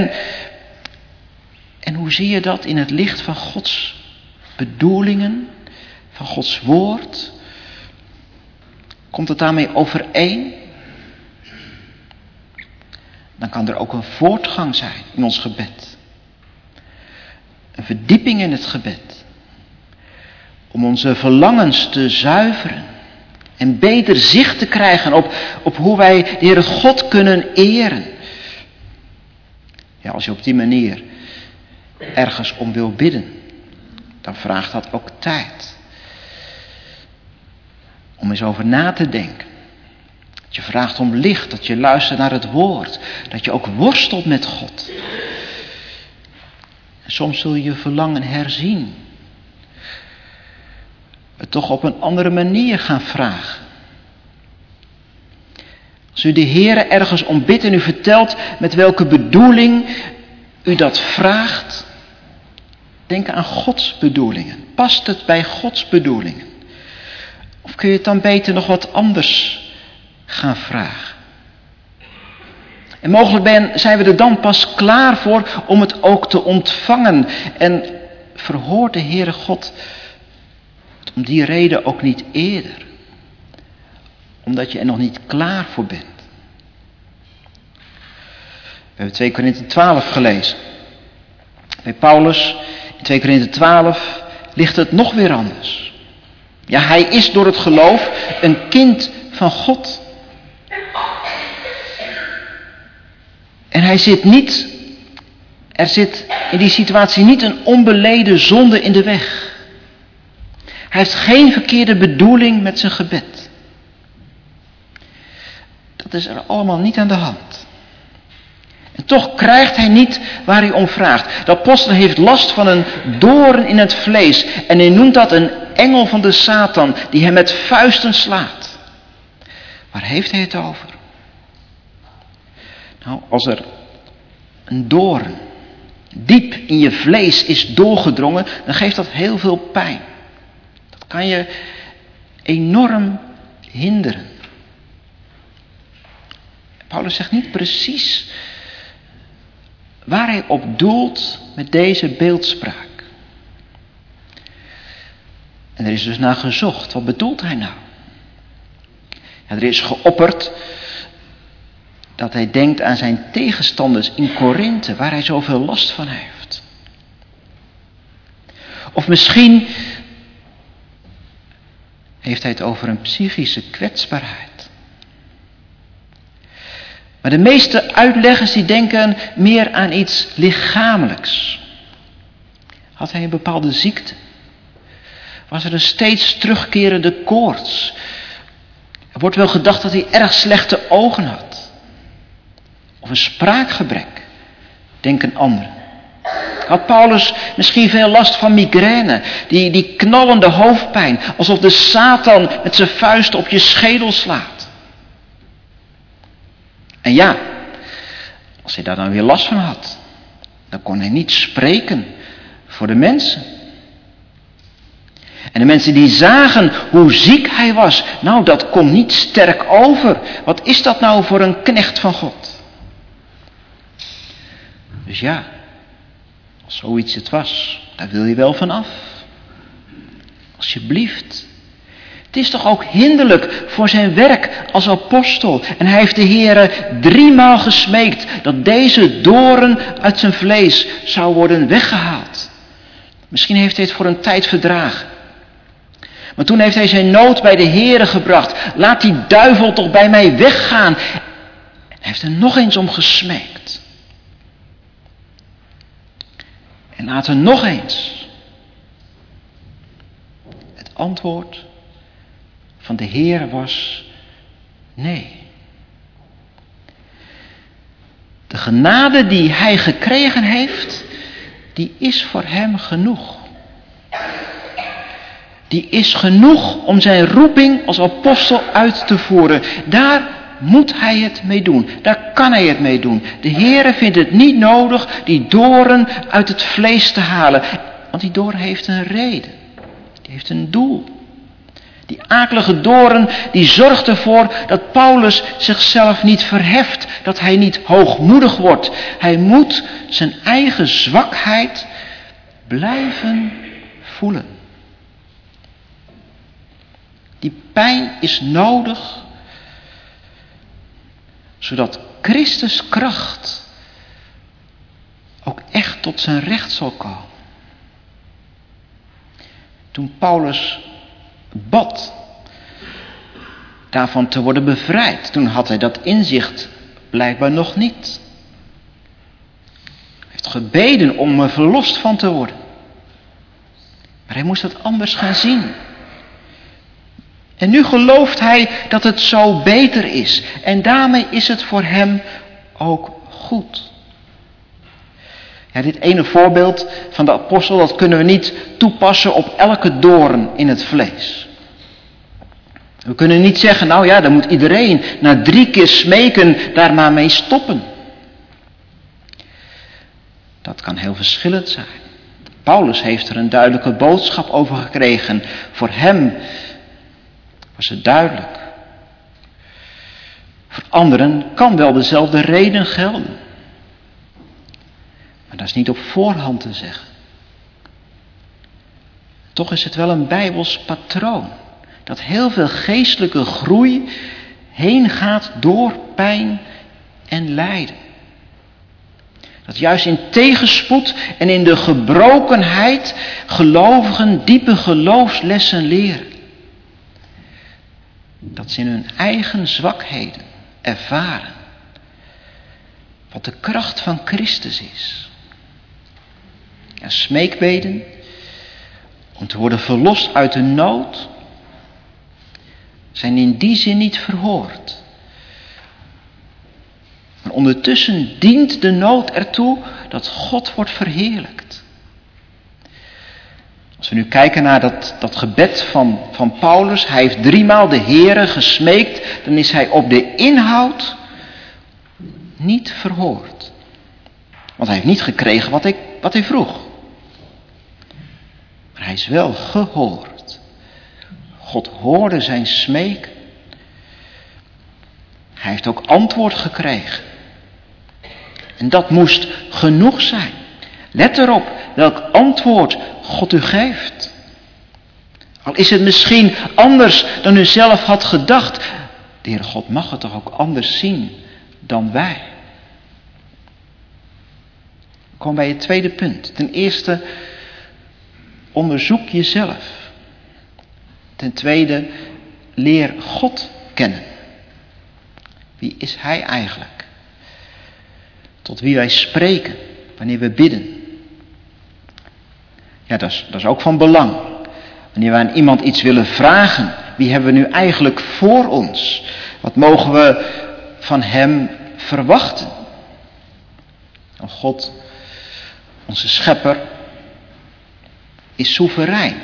En hoe zie je dat in het licht van Gods bedoelingen? Van Gods woord? Komt het daarmee overeen? Dan kan er ook een voortgang zijn in ons gebed. Een verdieping in het gebed. Om onze verlangens te zuiveren. En beter zicht te krijgen op hoe wij de Heere God kunnen eren. Ja, als je op die manier ergens om wil bidden, dan vraagt dat ook tijd. Om eens over na te denken. Dat je vraagt om licht, dat je luistert naar het woord. Dat je ook worstelt met God. En soms zul je je verlangen herzien. Het toch op een andere manier gaan vragen. Als u de Heere ergens om bidt en u vertelt met welke bedoeling u dat vraagt, denk aan Gods bedoelingen. Past het bij Gods bedoelingen? Of kun je het dan beter nog wat anders gaan vragen? En mogelijk zijn we er dan pas klaar voor om het ook te ontvangen. En verhoort de Heere God om die reden ook niet eerder. Omdat je er nog niet klaar voor bent. We hebben 2 Korinthe 12 gelezen. Bij Paulus in 2 Korinthe 12 ligt het nog weer anders. Ja, hij is door het geloof een kind van God. En er zit in die situatie niet een onbeleden zonde in de weg. Hij heeft geen verkeerde bedoeling met zijn gebed. Dat is er allemaal niet aan de hand. En toch krijgt hij niet waar hij om vraagt. De apostel heeft last van een doorn in het vlees. En hij noemt dat een engel van de Satan die hem met vuisten slaat. Waar heeft hij het over? Nou, als er een doorn diep in je vlees is doorgedrongen, dan geeft dat heel veel pijn. Dat kan je enorm hinderen. Paulus zegt niet precies waar hij op doelt met deze beeldspraak. En er is dus naar gezocht. Wat bedoelt hij nou? Ja, er is geopperd dat hij denkt aan zijn tegenstanders in Korinthe, waar hij zoveel last van heeft. Of misschien heeft hij het over een psychische kwetsbaarheid. Maar de meeste uitleggers die denken meer aan iets lichamelijks. Had hij een bepaalde ziekte? Was er een steeds terugkerende koorts? Er wordt wel gedacht dat hij erg slechte ogen had. Of een spraakgebrek, denken anderen. Had Paulus misschien veel last van migraine, die knallende hoofdpijn, alsof de Satan met zijn vuist op je schedel slaat. En ja, als hij daar dan weer last van had, dan kon hij niet spreken voor de mensen. En de mensen die zagen hoe ziek hij was, nou, dat komt niet sterk over. Wat is dat nou voor een knecht van God? Dus ja, als zoiets het was, daar wil je wel van af. Alsjeblieft. Het is toch ook hinderlijk voor zijn werk als apostel. En hij heeft de Heere 3 maal gesmeekt dat deze doorn uit zijn vlees zou worden weggehaald. Misschien heeft hij het voor een tijd verdragen. Maar toen heeft hij zijn nood bij de Heere gebracht. Laat die duivel toch bij mij weggaan. En hij heeft er nog eens om gesmeekt. En later nog eens. Het antwoord van de Heer was nee. De genade die hij gekregen heeft, die is voor hem genoeg. Die is genoeg om zijn roeping als apostel uit te voeren. Daar moet hij het mee doen. Daar kan hij het mee doen. De Heere vindt het niet nodig die doorn uit het vlees te halen. Want die doorn heeft een reden. Die heeft een doel. Die akelige doorn die zorgt ervoor dat Paulus zichzelf niet verheft. Dat hij niet hoogmoedig wordt. Hij moet zijn eigen zwakheid blijven voelen. Die pijn is nodig, zodat Christus kracht ook echt tot zijn recht zal komen. Toen Paulus bad daarvan te worden bevrijd, toen had hij dat inzicht blijkbaar nog niet. Hij heeft gebeden om er verlost van te worden. Maar hij moest het anders gaan zien. En nu gelooft hij dat het zo beter is. En daarmee is het voor hem ook goed. Ja, dit ene voorbeeld van de apostel, dat kunnen we niet toepassen op elke doorn in het vlees. We kunnen niet zeggen, nou ja, dan moet iedereen na 3 keer smeken daar maar mee stoppen. Dat kan heel verschillend zijn. Paulus heeft er een duidelijke boodschap over gekregen. Voor hem was het duidelijk. Voor anderen kan wel dezelfde reden gelden. Maar dat is niet op voorhand te zeggen. Toch is het wel een Bijbels patroon. Dat heel veel geestelijke groei heen gaat door pijn en lijden. Dat juist in tegenspoed en in de gebrokenheid gelovigen diepe geloofslessen leren. Dat ze in hun eigen zwakheden ervaren wat de kracht van Christus is. Ja, smeekbeden om te worden verlost uit de nood zijn in die zin niet verhoord. Maar ondertussen dient de nood ertoe dat God wordt verheerlijkt. Als we nu kijken naar dat gebed van Paulus, hij heeft 3 maal de Heere gesmeekt, dan is hij op de inhoud niet verhoord. Want hij heeft niet gekregen wat hij vroeg. Maar hij is wel gehoord. God hoorde zijn smeek. Hij heeft ook antwoord gekregen. En dat moest genoeg zijn. Let erop welk antwoord God u geeft. Al is het misschien anders dan u zelf had gedacht. De Heere God mag het toch ook anders zien dan wij. We komen bij het tweede punt. Ten eerste, onderzoek jezelf. Ten tweede, leer God kennen. Wie is Hij eigenlijk? Tot wie wij spreken wanneer we bidden. Ja, dat is ook van belang. Wanneer we aan iemand iets willen vragen, wie hebben we nu eigenlijk voor ons? Wat mogen we van Hem verwachten? Oh, God, onze schepper, is soeverein.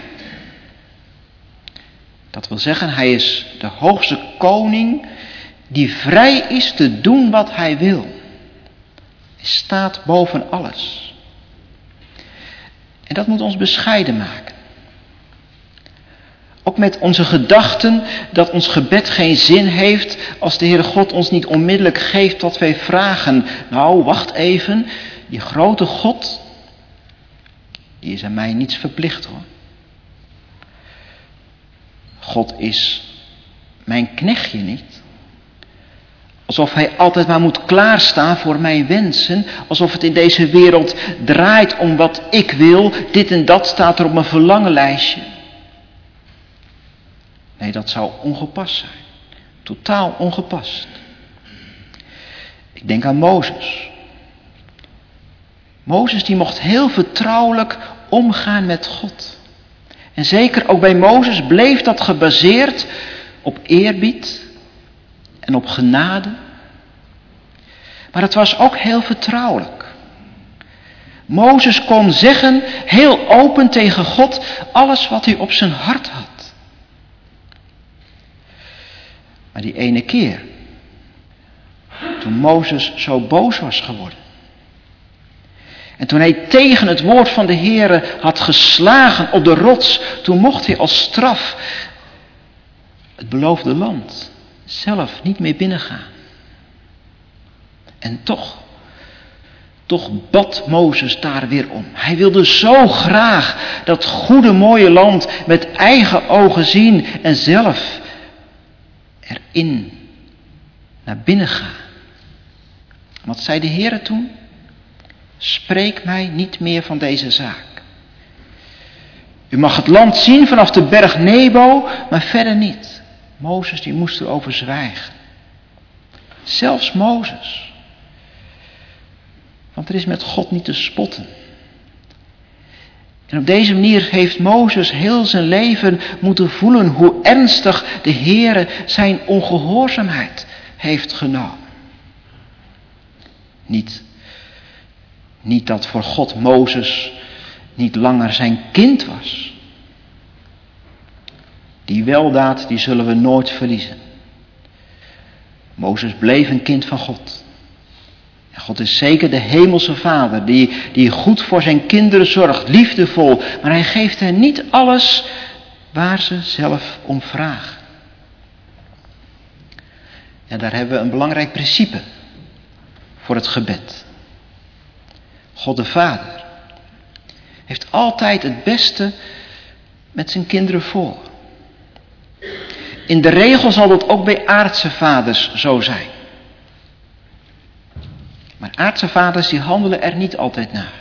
Dat wil zeggen, Hij is de hoogste koning die vrij is te doen wat Hij wil. Hij staat boven alles. En dat moet ons bescheiden maken. Ook met onze gedachten dat ons gebed geen zin heeft als de Heere God ons niet onmiddellijk geeft wat wij vragen. Nou, wacht even, die grote God, die is aan mij niets verplicht hoor. God is mijn knechtje niet. Alsof hij altijd maar moet klaarstaan voor mijn wensen. Alsof het in deze wereld draait om wat ik wil. Dit en dat staat er op mijn verlangenlijstje. Nee, dat zou ongepast zijn. Totaal ongepast. Ik denk aan Mozes. Mozes die mocht heel vertrouwelijk omgaan met God. En zeker ook bij Mozes bleef dat gebaseerd op eerbied en op genade. Maar het was ook heel vertrouwelijk. Mozes kon zeggen, heel open tegen God, alles wat hij op zijn hart had. Maar die ene keer, toen Mozes zo boos was geworden. En toen hij tegen het woord van de Heere had geslagen op de rots, toen mocht hij als straf het beloofde land zelf niet meer binnengaan. En toch bad Mozes daar weer om. Hij wilde zo graag dat goede mooie land met eigen ogen zien en zelf erin naar binnen gaan. Wat zei de Heere toen? Spreek mij niet meer van deze zaak. U mag het land zien vanaf de berg Nebo, maar verder niet. Mozes die moest erover zwijgen. Zelfs Mozes. Want er is met God niet te spotten. En op deze manier heeft Mozes heel zijn leven moeten voelen hoe ernstig de Heere zijn ongehoorzaamheid heeft genomen. Niet dat voor God Mozes niet langer zijn kind was. Die weldaad die zullen we nooit verliezen. Mozes bleef een kind van God. En God is zeker de hemelse Vader die goed voor zijn kinderen zorgt, liefdevol. Maar hij geeft hen niet alles waar ze zelf om vragen. Ja, daar hebben we een belangrijk principe voor het gebed. God de Vader heeft altijd het beste met zijn kinderen voor. In de regel zal dat ook bij aardse vaders zo zijn. Maar aardse vaders die handelen er niet altijd naar.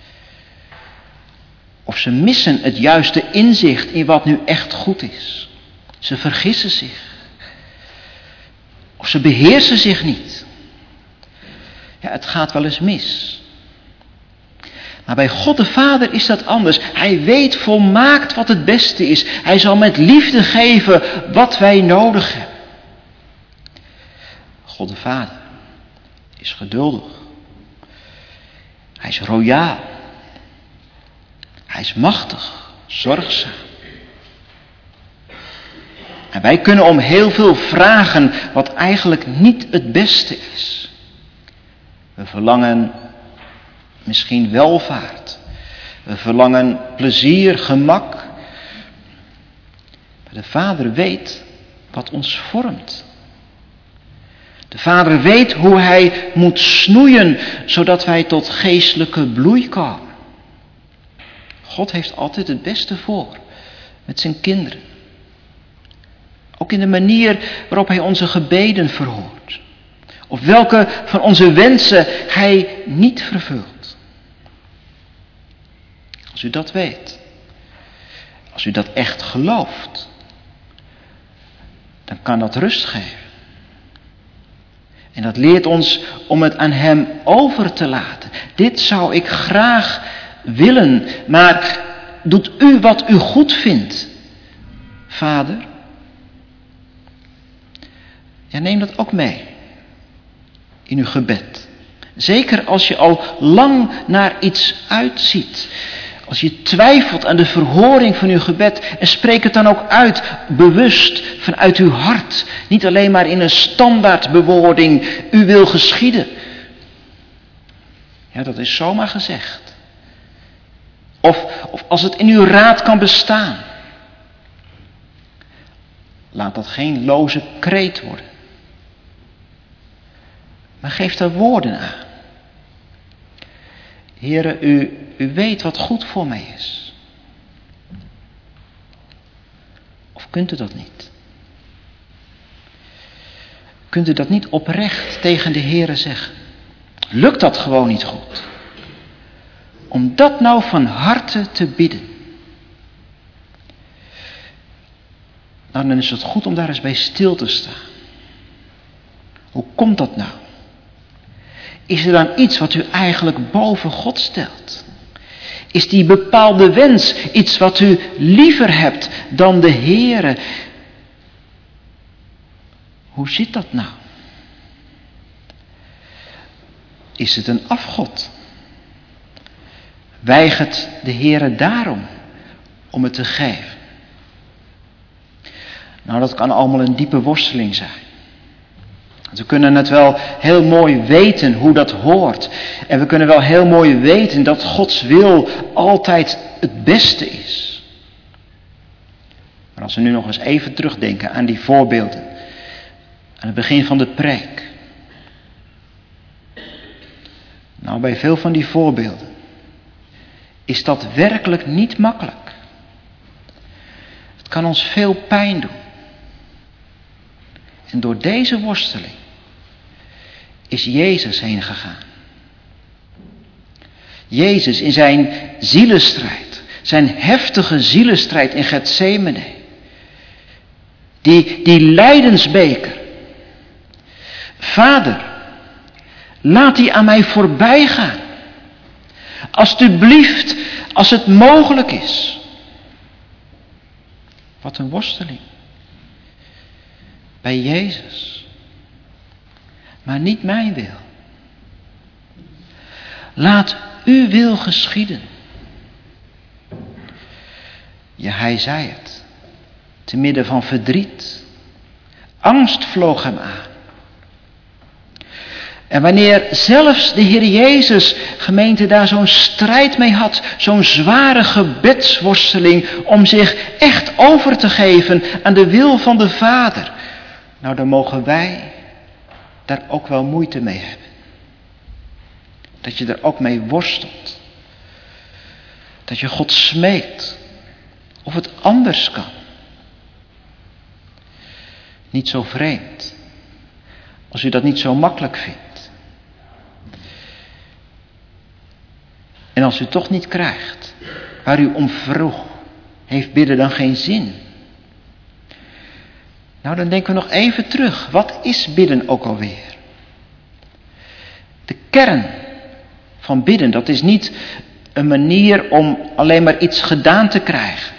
Of ze missen het juiste inzicht in wat nu echt goed is. Ze vergissen zich. Of ze beheersen zich niet. Ja, het gaat wel eens mis. Maar bij God de Vader is dat anders. Hij weet volmaakt wat het beste is. Hij zal met liefde geven wat wij nodig hebben. God de Vader is geduldig. Hij is royaal. Hij is machtig, zorgzaam. En wij kunnen om heel veel vragen wat eigenlijk niet het beste is. We verlangen misschien welvaart. We verlangen plezier, gemak. Maar de Vader weet wat ons vormt. De Vader weet hoe hij moet snoeien, zodat wij tot geestelijke bloei komen. God heeft altijd het beste voor met zijn kinderen. Ook in de manier waarop hij onze gebeden verhoort. Of welke van onze wensen hij niet vervult. Als u dat weet, als u dat echt gelooft, dan kan dat rust geven. En dat leert ons om het aan hem over te laten. Dit zou ik graag willen, maar doet u wat u goed vindt, Vader? Ja, neem dat ook mee in uw gebed. Zeker als je al lang naar iets uitziet. Als je twijfelt aan de verhoring van uw gebed en spreek het dan ook uit, bewust vanuit uw hart. Niet alleen maar in een standaard bewoording, u wil geschieden. Ja, dat is zomaar gezegd. Of als het in uw raad kan bestaan. Laat dat geen loze kreet worden. Maar geef daar woorden aan. Heere, u weet wat goed voor mij is. Of kunt u dat niet? Kunt u dat niet oprecht tegen de Heere zeggen? Lukt dat gewoon niet goed? Om dat nou van harte te bidden. Nou, dan is het goed om daar eens bij stil te staan. Hoe komt dat nou? Is er dan iets wat u eigenlijk boven God stelt? Is die bepaalde wens iets wat u liever hebt dan de Heere? Hoe zit dat nou? Is het een afgod? Weigert de Heere daarom om het te geven? Nou, dat kan allemaal een diepe worsteling zijn. We kunnen het wel heel mooi weten hoe dat hoort. En we kunnen wel heel mooi weten dat Gods wil altijd het beste is. Maar als we nu nog eens even terugdenken aan die voorbeelden. Aan het begin van de preek. Nou, bij veel van die voorbeelden is dat werkelijk niet makkelijk. Het kan ons veel pijn doen. En door deze worsteling is Jezus heen gegaan. Jezus in zijn zielenstrijd, zijn heftige zielenstrijd in Getsemane. Die lijdensbeker. Vader, laat die aan mij voorbij gaan. Alsjeblieft, als het mogelijk is. Wat een worsteling. Bij Jezus. Maar niet mijn wil. Laat uw wil geschieden. Ja, hij zei het. Te midden van verdriet. Angst vloog hem aan. En wanneer zelfs de Heer Jezus, gemeente, daar zo'n strijd mee had, zo'n zware gebedsworsteling om zich echt over te geven aan de wil van de Vader, nou, dan mogen wij daar ook wel moeite mee hebben. Dat je er ook mee worstelt. Dat je God smeekt of het anders kan. Niet zo vreemd. Als u dat niet zo makkelijk vindt. En als u het toch niet krijgt waar u om vroeg, heeft bidden dan geen zin? Nou, dan denken we nog even terug. Wat is bidden ook alweer? De kern van bidden, dat is niet een manier om alleen maar iets gedaan te krijgen.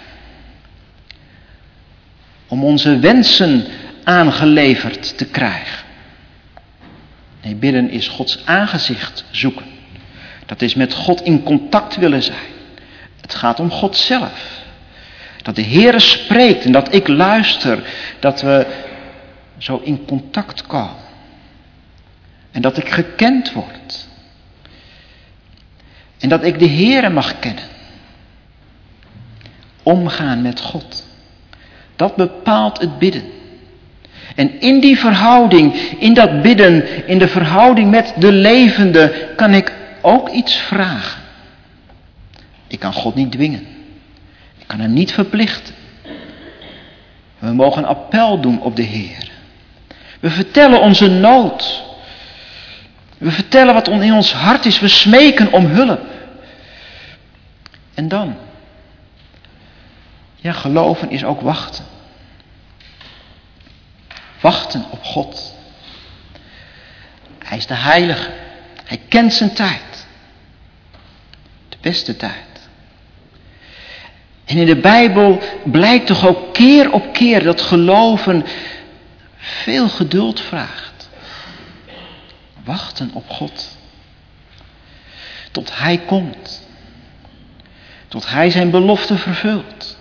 Om onze wensen aangeleverd te krijgen. Nee, bidden is Gods aangezicht zoeken. Dat is met God in contact willen zijn. Het gaat om God zelf. Dat de Heere spreekt en dat ik luister. Dat we zo in contact komen. En dat ik gekend word. En dat ik de Heere mag kennen. Omgaan met God. Dat bepaalt het bidden. En in die verhouding, in dat bidden, in de verhouding met de levende, kan ik ook iets vragen. Ik kan God niet dwingen. Ik kan hem niet verplichten. We mogen een appel doen op de Heer. We vertellen onze nood. We vertellen wat in ons hart is. We smeken om hulp. En dan? Ja, geloven is ook wachten. Wachten op God. Hij is de heilige. Hij kent zijn tijd. De beste tijd. En in de Bijbel blijkt toch ook keer op keer dat geloven veel geduld vraagt. Wachten op God. Tot hij komt. Tot hij zijn belofte vervult.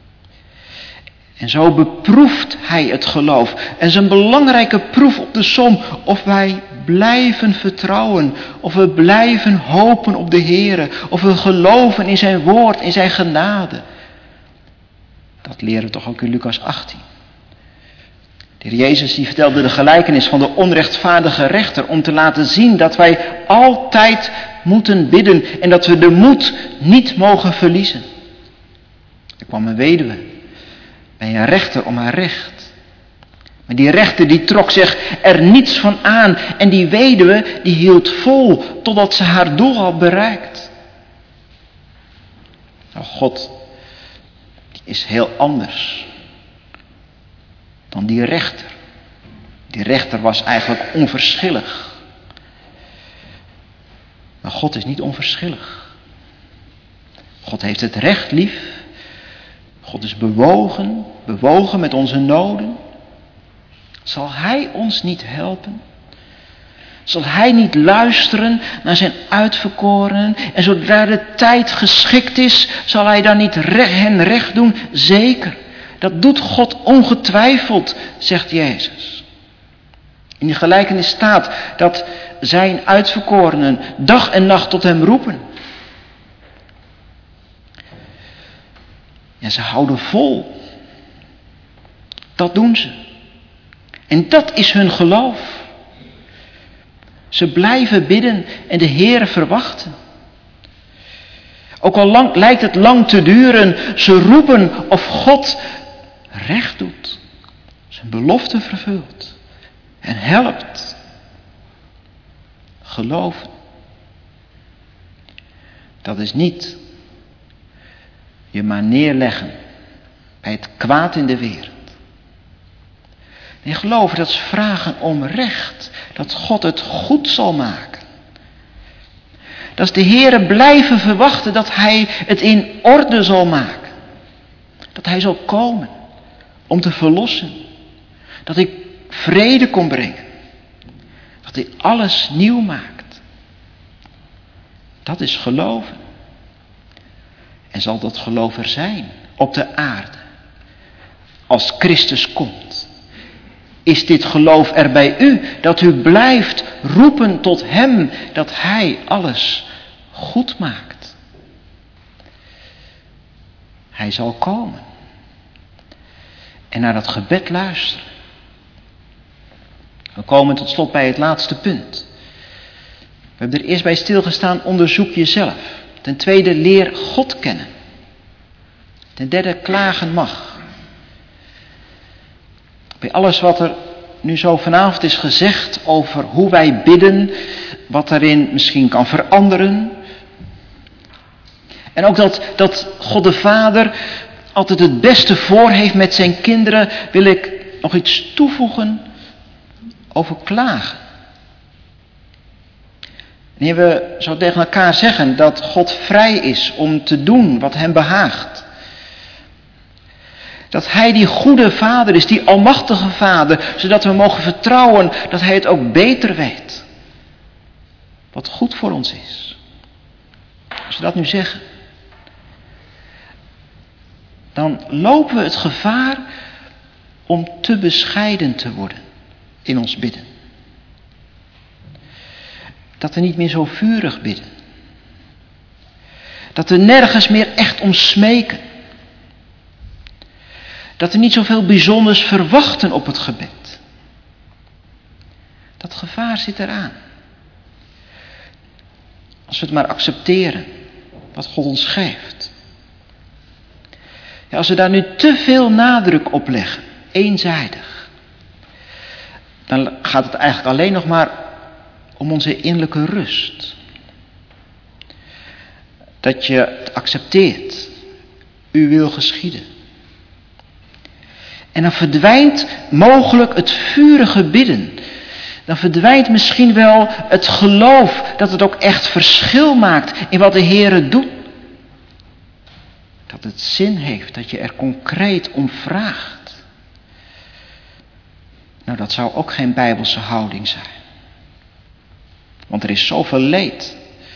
En zo beproeft hij het geloof. En zijn belangrijke proef op de som. Of wij blijven vertrouwen. Of we blijven hopen op de Heere. Of we geloven in zijn woord, in zijn genade. Dat leren we toch ook in Lucas 18. De Heer Jezus die vertelde de gelijkenis van de onrechtvaardige rechter om te laten zien dat wij altijd moeten bidden en dat we de moed niet mogen verliezen. Er kwam een weduwe bij een rechter om haar recht. Maar die rechter die trok zich er niets van aan en die weduwe die hield vol totdat ze haar doel had bereikt. Nou, God is heel anders dan die rechter. Die rechter was eigenlijk onverschillig. Maar God is niet onverschillig. God heeft het recht lief. God is bewogen met onze noden. Zal Hij ons niet helpen? Zal Hij niet luisteren naar zijn uitverkorenen? En zodra de tijd geschikt is, zal Hij dan niet hen recht doen? Zeker, dat doet God ongetwijfeld, zegt Jezus. In die gelijkenis staat dat zijn uitverkorenen dag en nacht tot hem roepen. Ja, ze houden vol. Dat doen ze. En dat is hun geloof. Ze blijven bidden en de Heere verwachten. Ook al lijkt het lang te duren, ze roepen of God recht doet. Zijn belofte vervult en helpt. Geloven. Dat is niet je maar neerleggen bij het kwaad in de wereld. Nee, geloven, dat is vragen om recht. Dat God het goed zal maken. Dat is de Heere blijven verwachten dat Hij het in orde zal maken. Dat Hij zal komen om te verlossen. Dat Hij vrede kon brengen. Dat Hij alles nieuw maakt. Dat is geloven. En zal dat geloof er zijn op de aarde als Christus komt? Is dit geloof er bij u, dat u blijft roepen tot Hem, dat Hij alles goed maakt? Hij zal komen en naar dat gebed luisteren. We komen tot slot bij het laatste punt. We hebben er eerst bij stilgestaan, onderzoek jezelf. Ten tweede, leer God kennen. Ten derde, klagen mag. Bij alles wat er nu zo vanavond is gezegd over hoe wij bidden, wat daarin misschien kan veranderen. En ook dat God de Vader altijd het beste voor heeft met zijn kinderen, wil ik nog iets toevoegen over klagen. Wanneer we zo tegen elkaar zeggen dat God vrij is om te doen wat hem behaagt. Dat Hij die goede Vader is, die almachtige Vader, zodat we mogen vertrouwen dat Hij het ook beter weet. Wat goed voor ons is. Als we dat nu zeggen, dan lopen we het gevaar om te bescheiden te worden in ons bidden. Dat we niet meer zo vurig bidden. Dat we nergens meer echt om smeken. Dat we niet zoveel bijzonders verwachten op het gebed. Dat gevaar zit eraan. Als we het maar accepteren wat God ons geeft. Ja, als we daar nu te veel nadruk op leggen, eenzijdig, dan gaat het eigenlijk alleen nog maar om onze innerlijke rust. Dat je het accepteert. Uw wil geschieden. En dan verdwijnt mogelijk het vurige bidden. Dan verdwijnt misschien wel het geloof dat het ook echt verschil maakt in wat de Heere doet. Dat het zin heeft, dat je er concreet om vraagt. Nou, dat zou ook geen Bijbelse houding zijn. Want er is zoveel leed.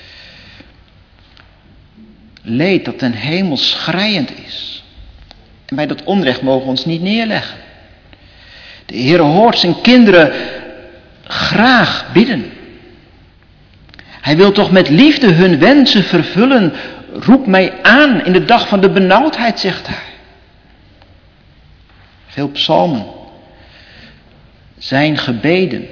Leed dat ten hemel schreiend is. En bij dat onrecht mogen we ons niet neerleggen. De Heer hoort zijn kinderen graag bidden. Hij wil toch met liefde hun wensen vervullen. Roep mij aan in de dag van de benauwdheid, zegt hij. Veel psalmen zijn gebeden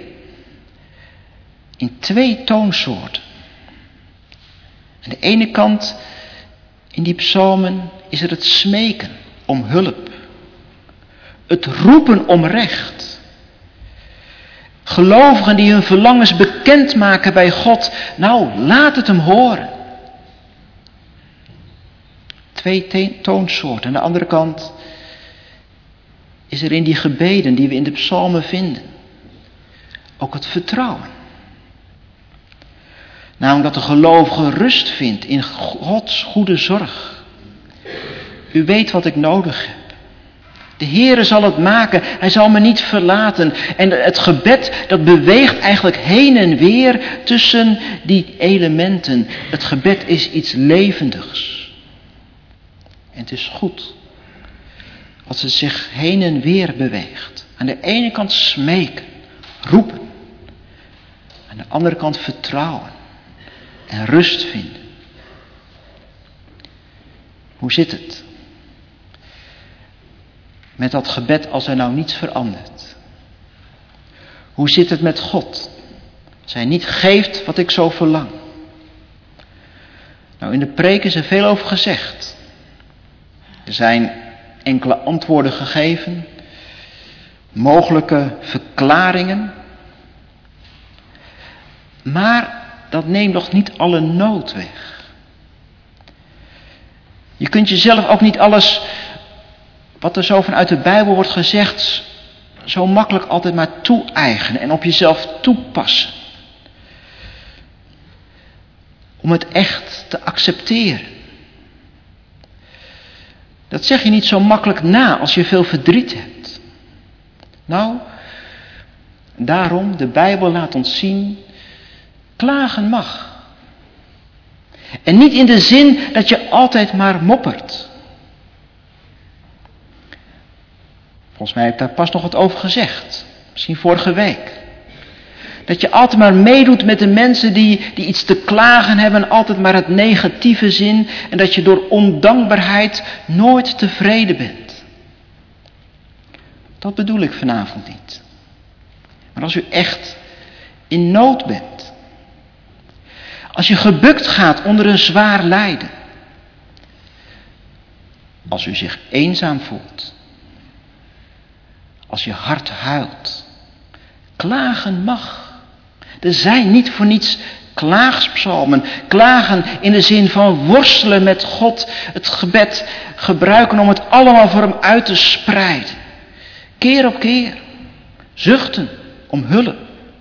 in 2 toonsoorten. Aan de ene kant in die psalmen is er het smeken om hulp. Het roepen om recht. Gelovigen die hun verlangens bekendmaken bij God. Nou, laat het hem horen. 2 toonsoorten. Aan de andere kant is er in die gebeden die we in de psalmen vinden ook het vertrouwen. Namelijk dat de gelovige rust vindt in Gods goede zorg. U weet wat ik nodig heb. De Heere zal het maken. Hij zal me niet verlaten. En het gebed dat beweegt eigenlijk heen en weer tussen die elementen. Het gebed is iets levendigs. En het is goed als het zich heen en weer beweegt. Aan de ene kant smeken, roepen. Aan de andere kant vertrouwen en rust vinden. Hoe zit het met dat gebed als er nou niets verandert? Hoe zit het met God als hij niet geeft wat ik zo verlang? Nou, in de preek is er veel over gezegd. Er zijn enkele antwoorden gegeven, mogelijke verklaringen. Maar dat neemt nog niet alle nood weg. Je kunt jezelf ook niet alles wat er zo vanuit de Bijbel wordt gezegd zo makkelijk altijd maar toe-eigenen en op jezelf toepassen. Om het echt te accepteren. Dat zeg je niet zo makkelijk na als je veel verdriet hebt. Nou, daarom, de Bijbel laat ons zien, klagen mag. En niet in de zin dat je altijd maar moppert. Volgens mij heb ik daar pas nog wat over gezegd. Misschien vorige week. Dat je altijd maar meedoet met de mensen die iets te klagen hebben. Altijd maar het negatieve zin. En dat je door ondankbaarheid nooit tevreden bent. Dat bedoel ik vanavond niet. Maar als u echt in nood bent. Als je gebukt gaat onder een zwaar lijden. Als u zich eenzaam voelt. Als je hart huilt. Klagen mag. Er zijn niet voor niets klaagspsalmen. Klagen in de zin van worstelen met God. Het gebed gebruiken om het allemaal voor hem uit te spreiden. Keer op keer. Zuchten om hulp.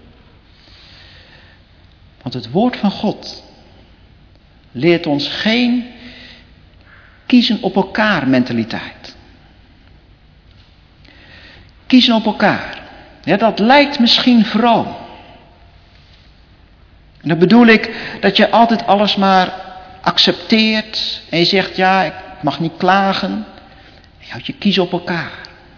Want het woord van God leert ons geen kiezen op elkaar mentaliteit. Kiezen op elkaar. Ja, dat lijkt misschien vroom. En dan bedoel ik dat je altijd alles maar accepteert. En je zegt, ja, ik mag niet klagen. En je houdt je kiezen op elkaar.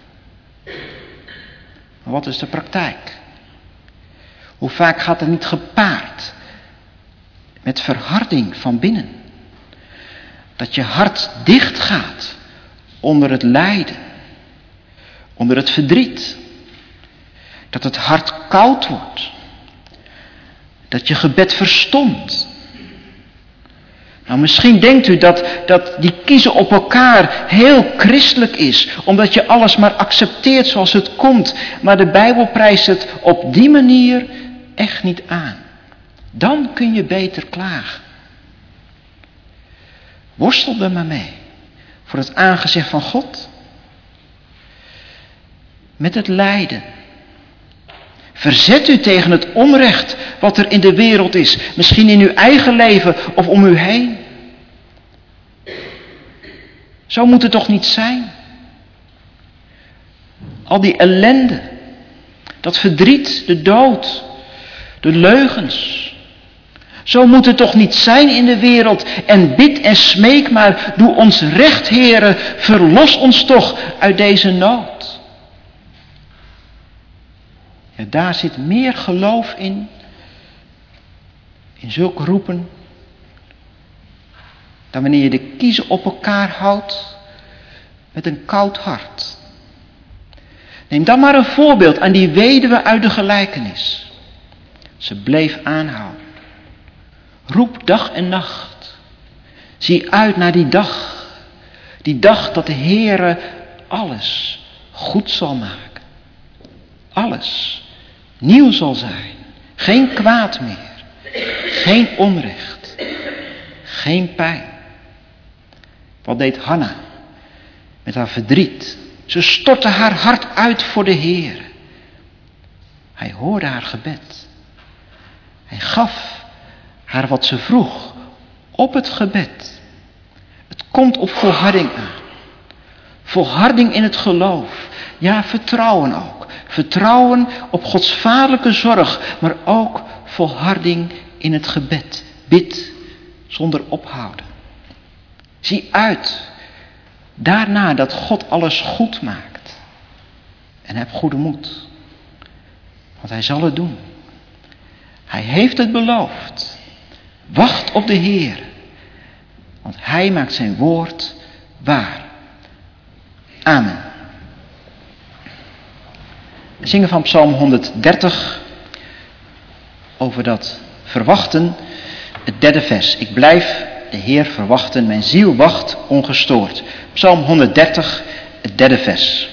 Maar wat is de praktijk? Hoe vaak gaat het niet gepaard met verharding van binnen? Dat je hart dicht gaat onder het lijden. Onder het verdriet. Dat het hart koud wordt. Dat je gebed verstomt. Nou, misschien denkt u dat die kiezen op elkaar heel christelijk is. Omdat je alles maar accepteert zoals het komt. Maar de Bijbel prijst het op die manier echt niet aan. Dan kun je beter klagen. Worstel er maar mee. Voor het aangezicht van God. Met het lijden. Verzet u tegen het onrecht wat er in de wereld is. Misschien in uw eigen leven of om u heen. Zo moet het toch niet zijn? Al die ellende. Dat verdriet, de dood. De leugens. Zo moet het toch niet zijn in de wereld. En bid en smeek maar. Doe ons recht, Heere. Verlos ons toch uit deze nood. Ja, daar zit meer geloof in zulke roepen, dan wanneer je de kiezen op elkaar houdt met een koud hart. Neem dan maar een voorbeeld aan die weduwe uit de gelijkenis. Ze bleef aanhouden. Roep dag en nacht. Zie uit naar die dag. Die dag dat de Heere alles goed zal maken. Alles nieuw zal zijn. Geen kwaad meer. Geen onrecht. Geen pijn. Wat deed Hanna met haar verdriet? Ze stortte haar hart uit voor de Heer. Hij hoorde haar gebed. Hij gaf haar wat ze vroeg op het gebed. Het komt op volharding aan. Volharding in het geloof. Ja, vertrouwen ook. Vertrouwen op Gods vaderlijke zorg, maar ook volharding in het gebed. Bid zonder ophouden. Zie uit daarna dat God alles goed maakt. En heb goede moed. Want hij zal het doen. Hij heeft het beloofd. Wacht op de Heer. Want hij maakt zijn woord waar. Amen. We zingen van Psalm 130 over dat verwachten, het 3e vers. Ik blijf de Heer verwachten, mijn ziel wacht ongestoord. Psalm 130, het 3e vers.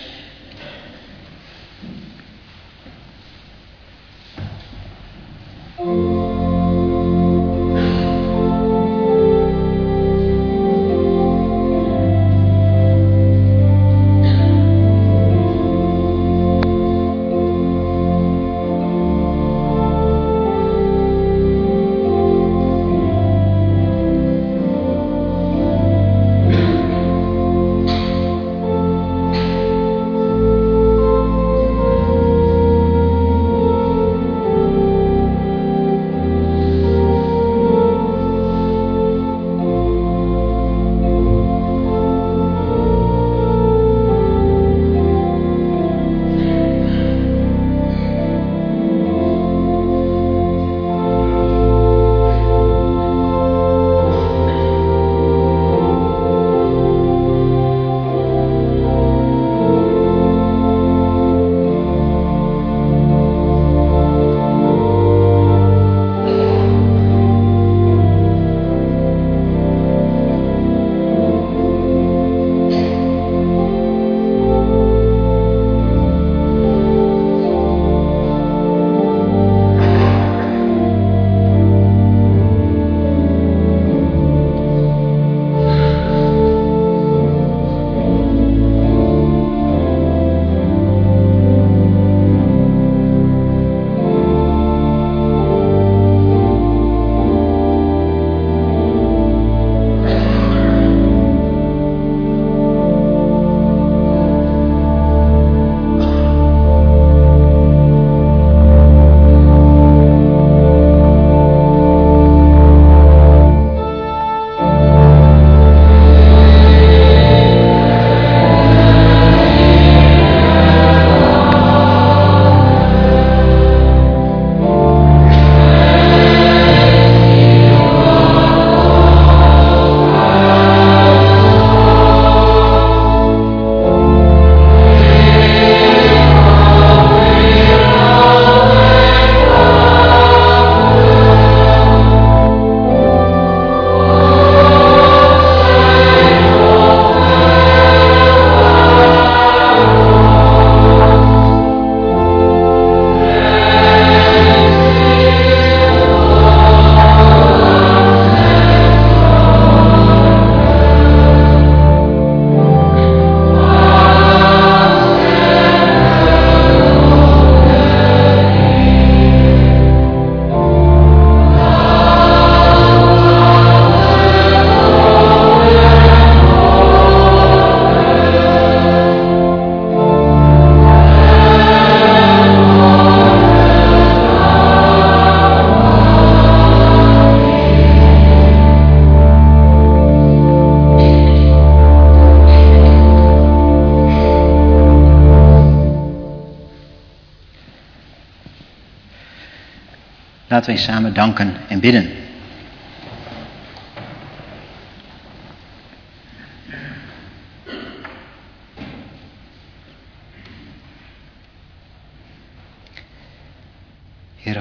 Laten wij samen danken en bidden.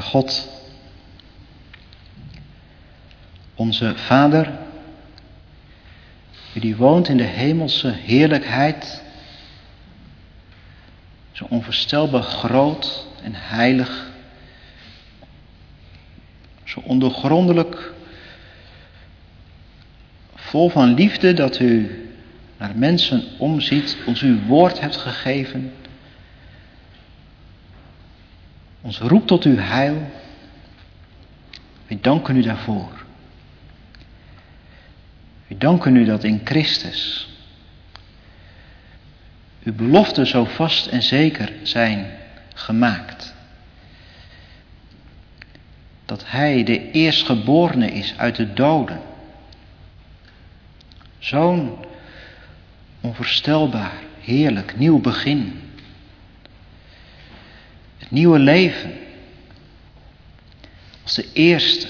God, onze Vader, u die woont in de hemelse heerlijkheid, zo onvoorstelbaar groot en heilig, zo ondoorgrondelijk, vol van liefde dat u naar mensen omziet, ons uw woord hebt gegeven, ons roept tot uw heil. We danken u daarvoor. We danken u dat in Christus uw beloften zo vast en zeker zijn gemaakt. Dat hij de eerstgeborene is uit de doden. Zo'n onvoorstelbaar, heerlijk, nieuw begin. Het nieuwe leven. Als de eerste.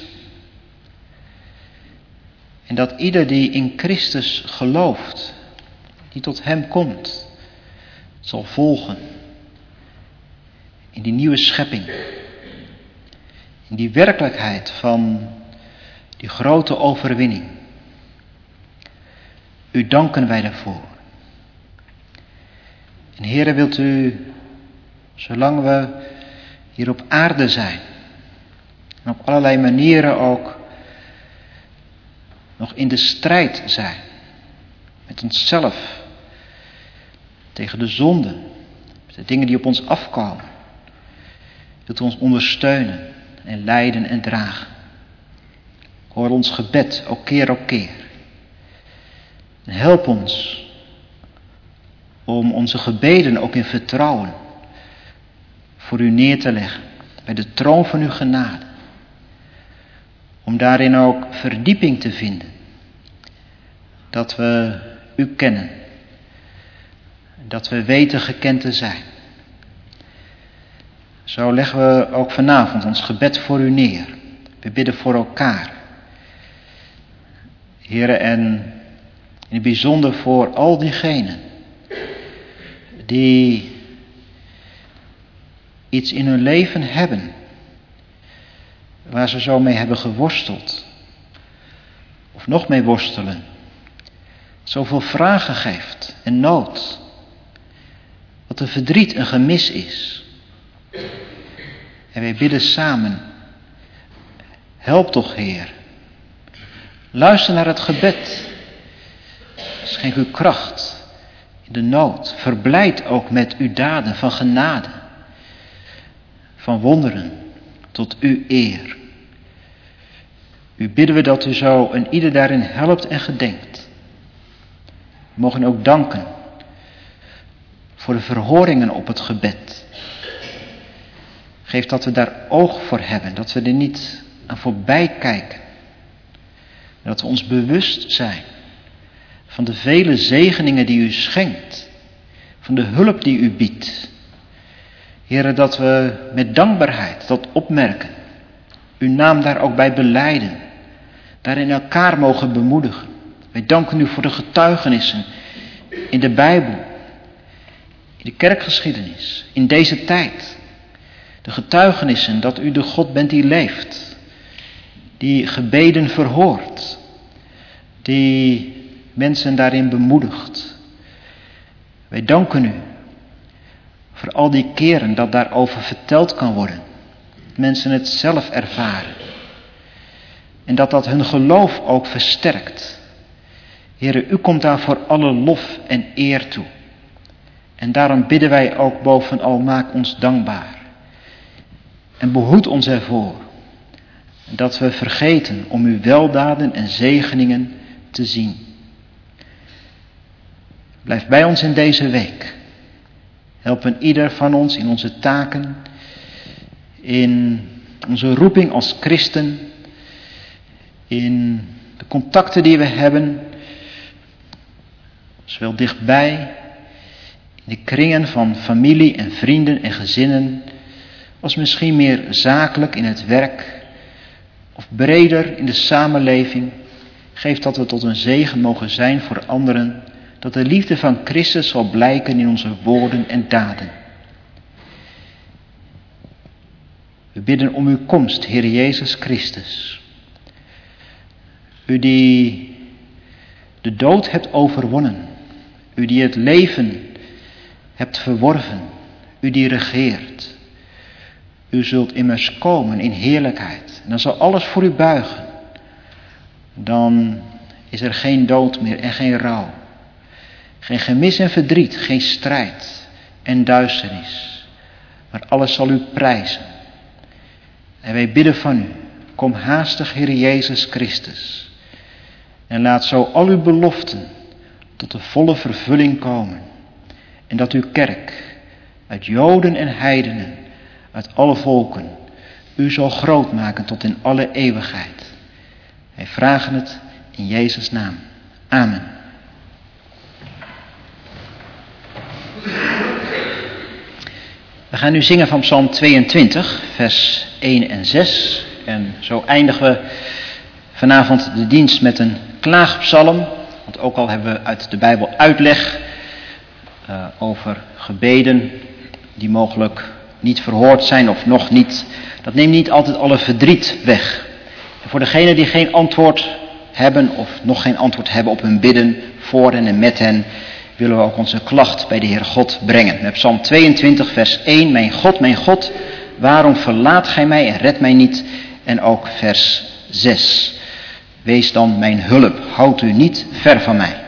En dat ieder die in Christus gelooft, die tot hem komt, zal volgen. In die nieuwe schepping. In die werkelijkheid van die grote overwinning. U danken wij daarvoor. En Heere, wilt u, zolang we hier op aarde zijn, en op allerlei manieren ook nog in de strijd zijn, met onszelf, tegen de zonde, met de dingen die op ons afkomen, wilt u ons ondersteunen en leiden en dragen. Hoor ons gebed, ook keer op keer. En help ons om onze gebeden ook in vertrouwen voor u neer te leggen, bij de troon van uw genade. Om daarin ook verdieping te vinden. Dat we u kennen. Dat we weten gekend te zijn. Zo leggen we ook vanavond ons gebed voor u neer. We bidden voor elkaar. Heere, en in het bijzonder voor al diegenen die iets in hun leven hebben waar ze zo mee hebben geworsteld of nog mee worstelen, zoveel vragen geeft en nood, wat een verdriet, een gemis is. En wij bidden samen, help toch, Heer. Luister naar het gebed. Schenk uw kracht in de nood. Verblijd ook met uw daden van genade. Van wonderen tot uw eer. U bidden we dat u zo en ieder daarin helpt en gedenkt. We mogen ook danken voor de verhoringen op het gebed. Geef dat we daar oog voor hebben, dat we er niet aan voorbij kijken. Dat we ons bewust zijn van de vele zegeningen die u schenkt, van de hulp die u biedt. Heere, dat we met dankbaarheid dat opmerken, uw naam daar ook bij belijden, daarin elkaar mogen bemoedigen. Wij danken u voor de getuigenissen in de Bijbel, in de kerkgeschiedenis, in deze tijd. De getuigenissen dat u de God bent die leeft, die gebeden verhoort, die mensen daarin bemoedigt. Wij danken u voor al die keren dat daarover verteld kan worden. Dat mensen het zelf ervaren. En dat dat hun geloof ook versterkt. Heere, u komt daar voor alle lof en eer toe. En daarom bidden wij ook bovenal, maak ons dankbaar. En behoed ons ervoor dat we vergeten om uw weldaden en zegeningen te zien. Blijf bij ons in deze week. Help een ieder van ons in onze taken, in onze roeping als christen, in de contacten die we hebben, zowel dichtbij, in de kringen van familie en vrienden en gezinnen, als misschien meer zakelijk in het werk, of breder in de samenleving. Geef dat we tot een zegen mogen zijn voor anderen, dat de liefde van Christus zal blijken in onze woorden en daden. We bidden om uw komst, Heer Jezus Christus. U die de dood hebt overwonnen. U die het leven hebt verworven. U die regeert. U zult immers komen in heerlijkheid. En dan zal alles voor u buigen. Dan is er geen dood meer en geen rouw. Geen gemis en verdriet, geen strijd en duisternis. Maar alles zal u prijzen. En wij bidden van u, kom haastig, Heer Jezus Christus. En laat zo al uw beloften tot de volle vervulling komen. En dat uw kerk, uit Joden en heidenen, uit alle volken, u zal groot maken tot in alle eeuwigheid. Wij vragen het in Jezus' naam. Amen. We gaan nu zingen van Psalm 22, vers 1 en 6. En zo eindigen we vanavond de dienst met een klaagpsalm. Want ook al hebben we uit de Bijbel uitleg over gebeden die mogelijk niet verhoord zijn of nog niet. Dat neemt niet altijd alle verdriet weg. En voor degenen die geen antwoord hebben of nog geen antwoord hebben op hun bidden voor hen en met hen, willen we ook onze klacht bij de Heer God brengen. Met Psalm 22 vers 1, mijn God, waarom verlaat gij mij en redt mij niet? En ook vers 6, wees dan mijn hulp, houd u niet ver van mij.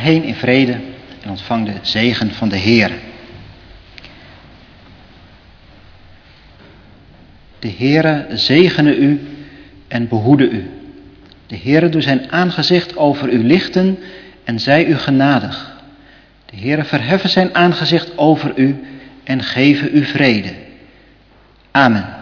heen in vrede en ontvang de zegen van de Heer. De Heere zegene u en behoede u. De Heere doe zijn aangezicht over u lichten en zij u genadig. De Heere verheffen zijn aangezicht over u en geven u vrede. Amen.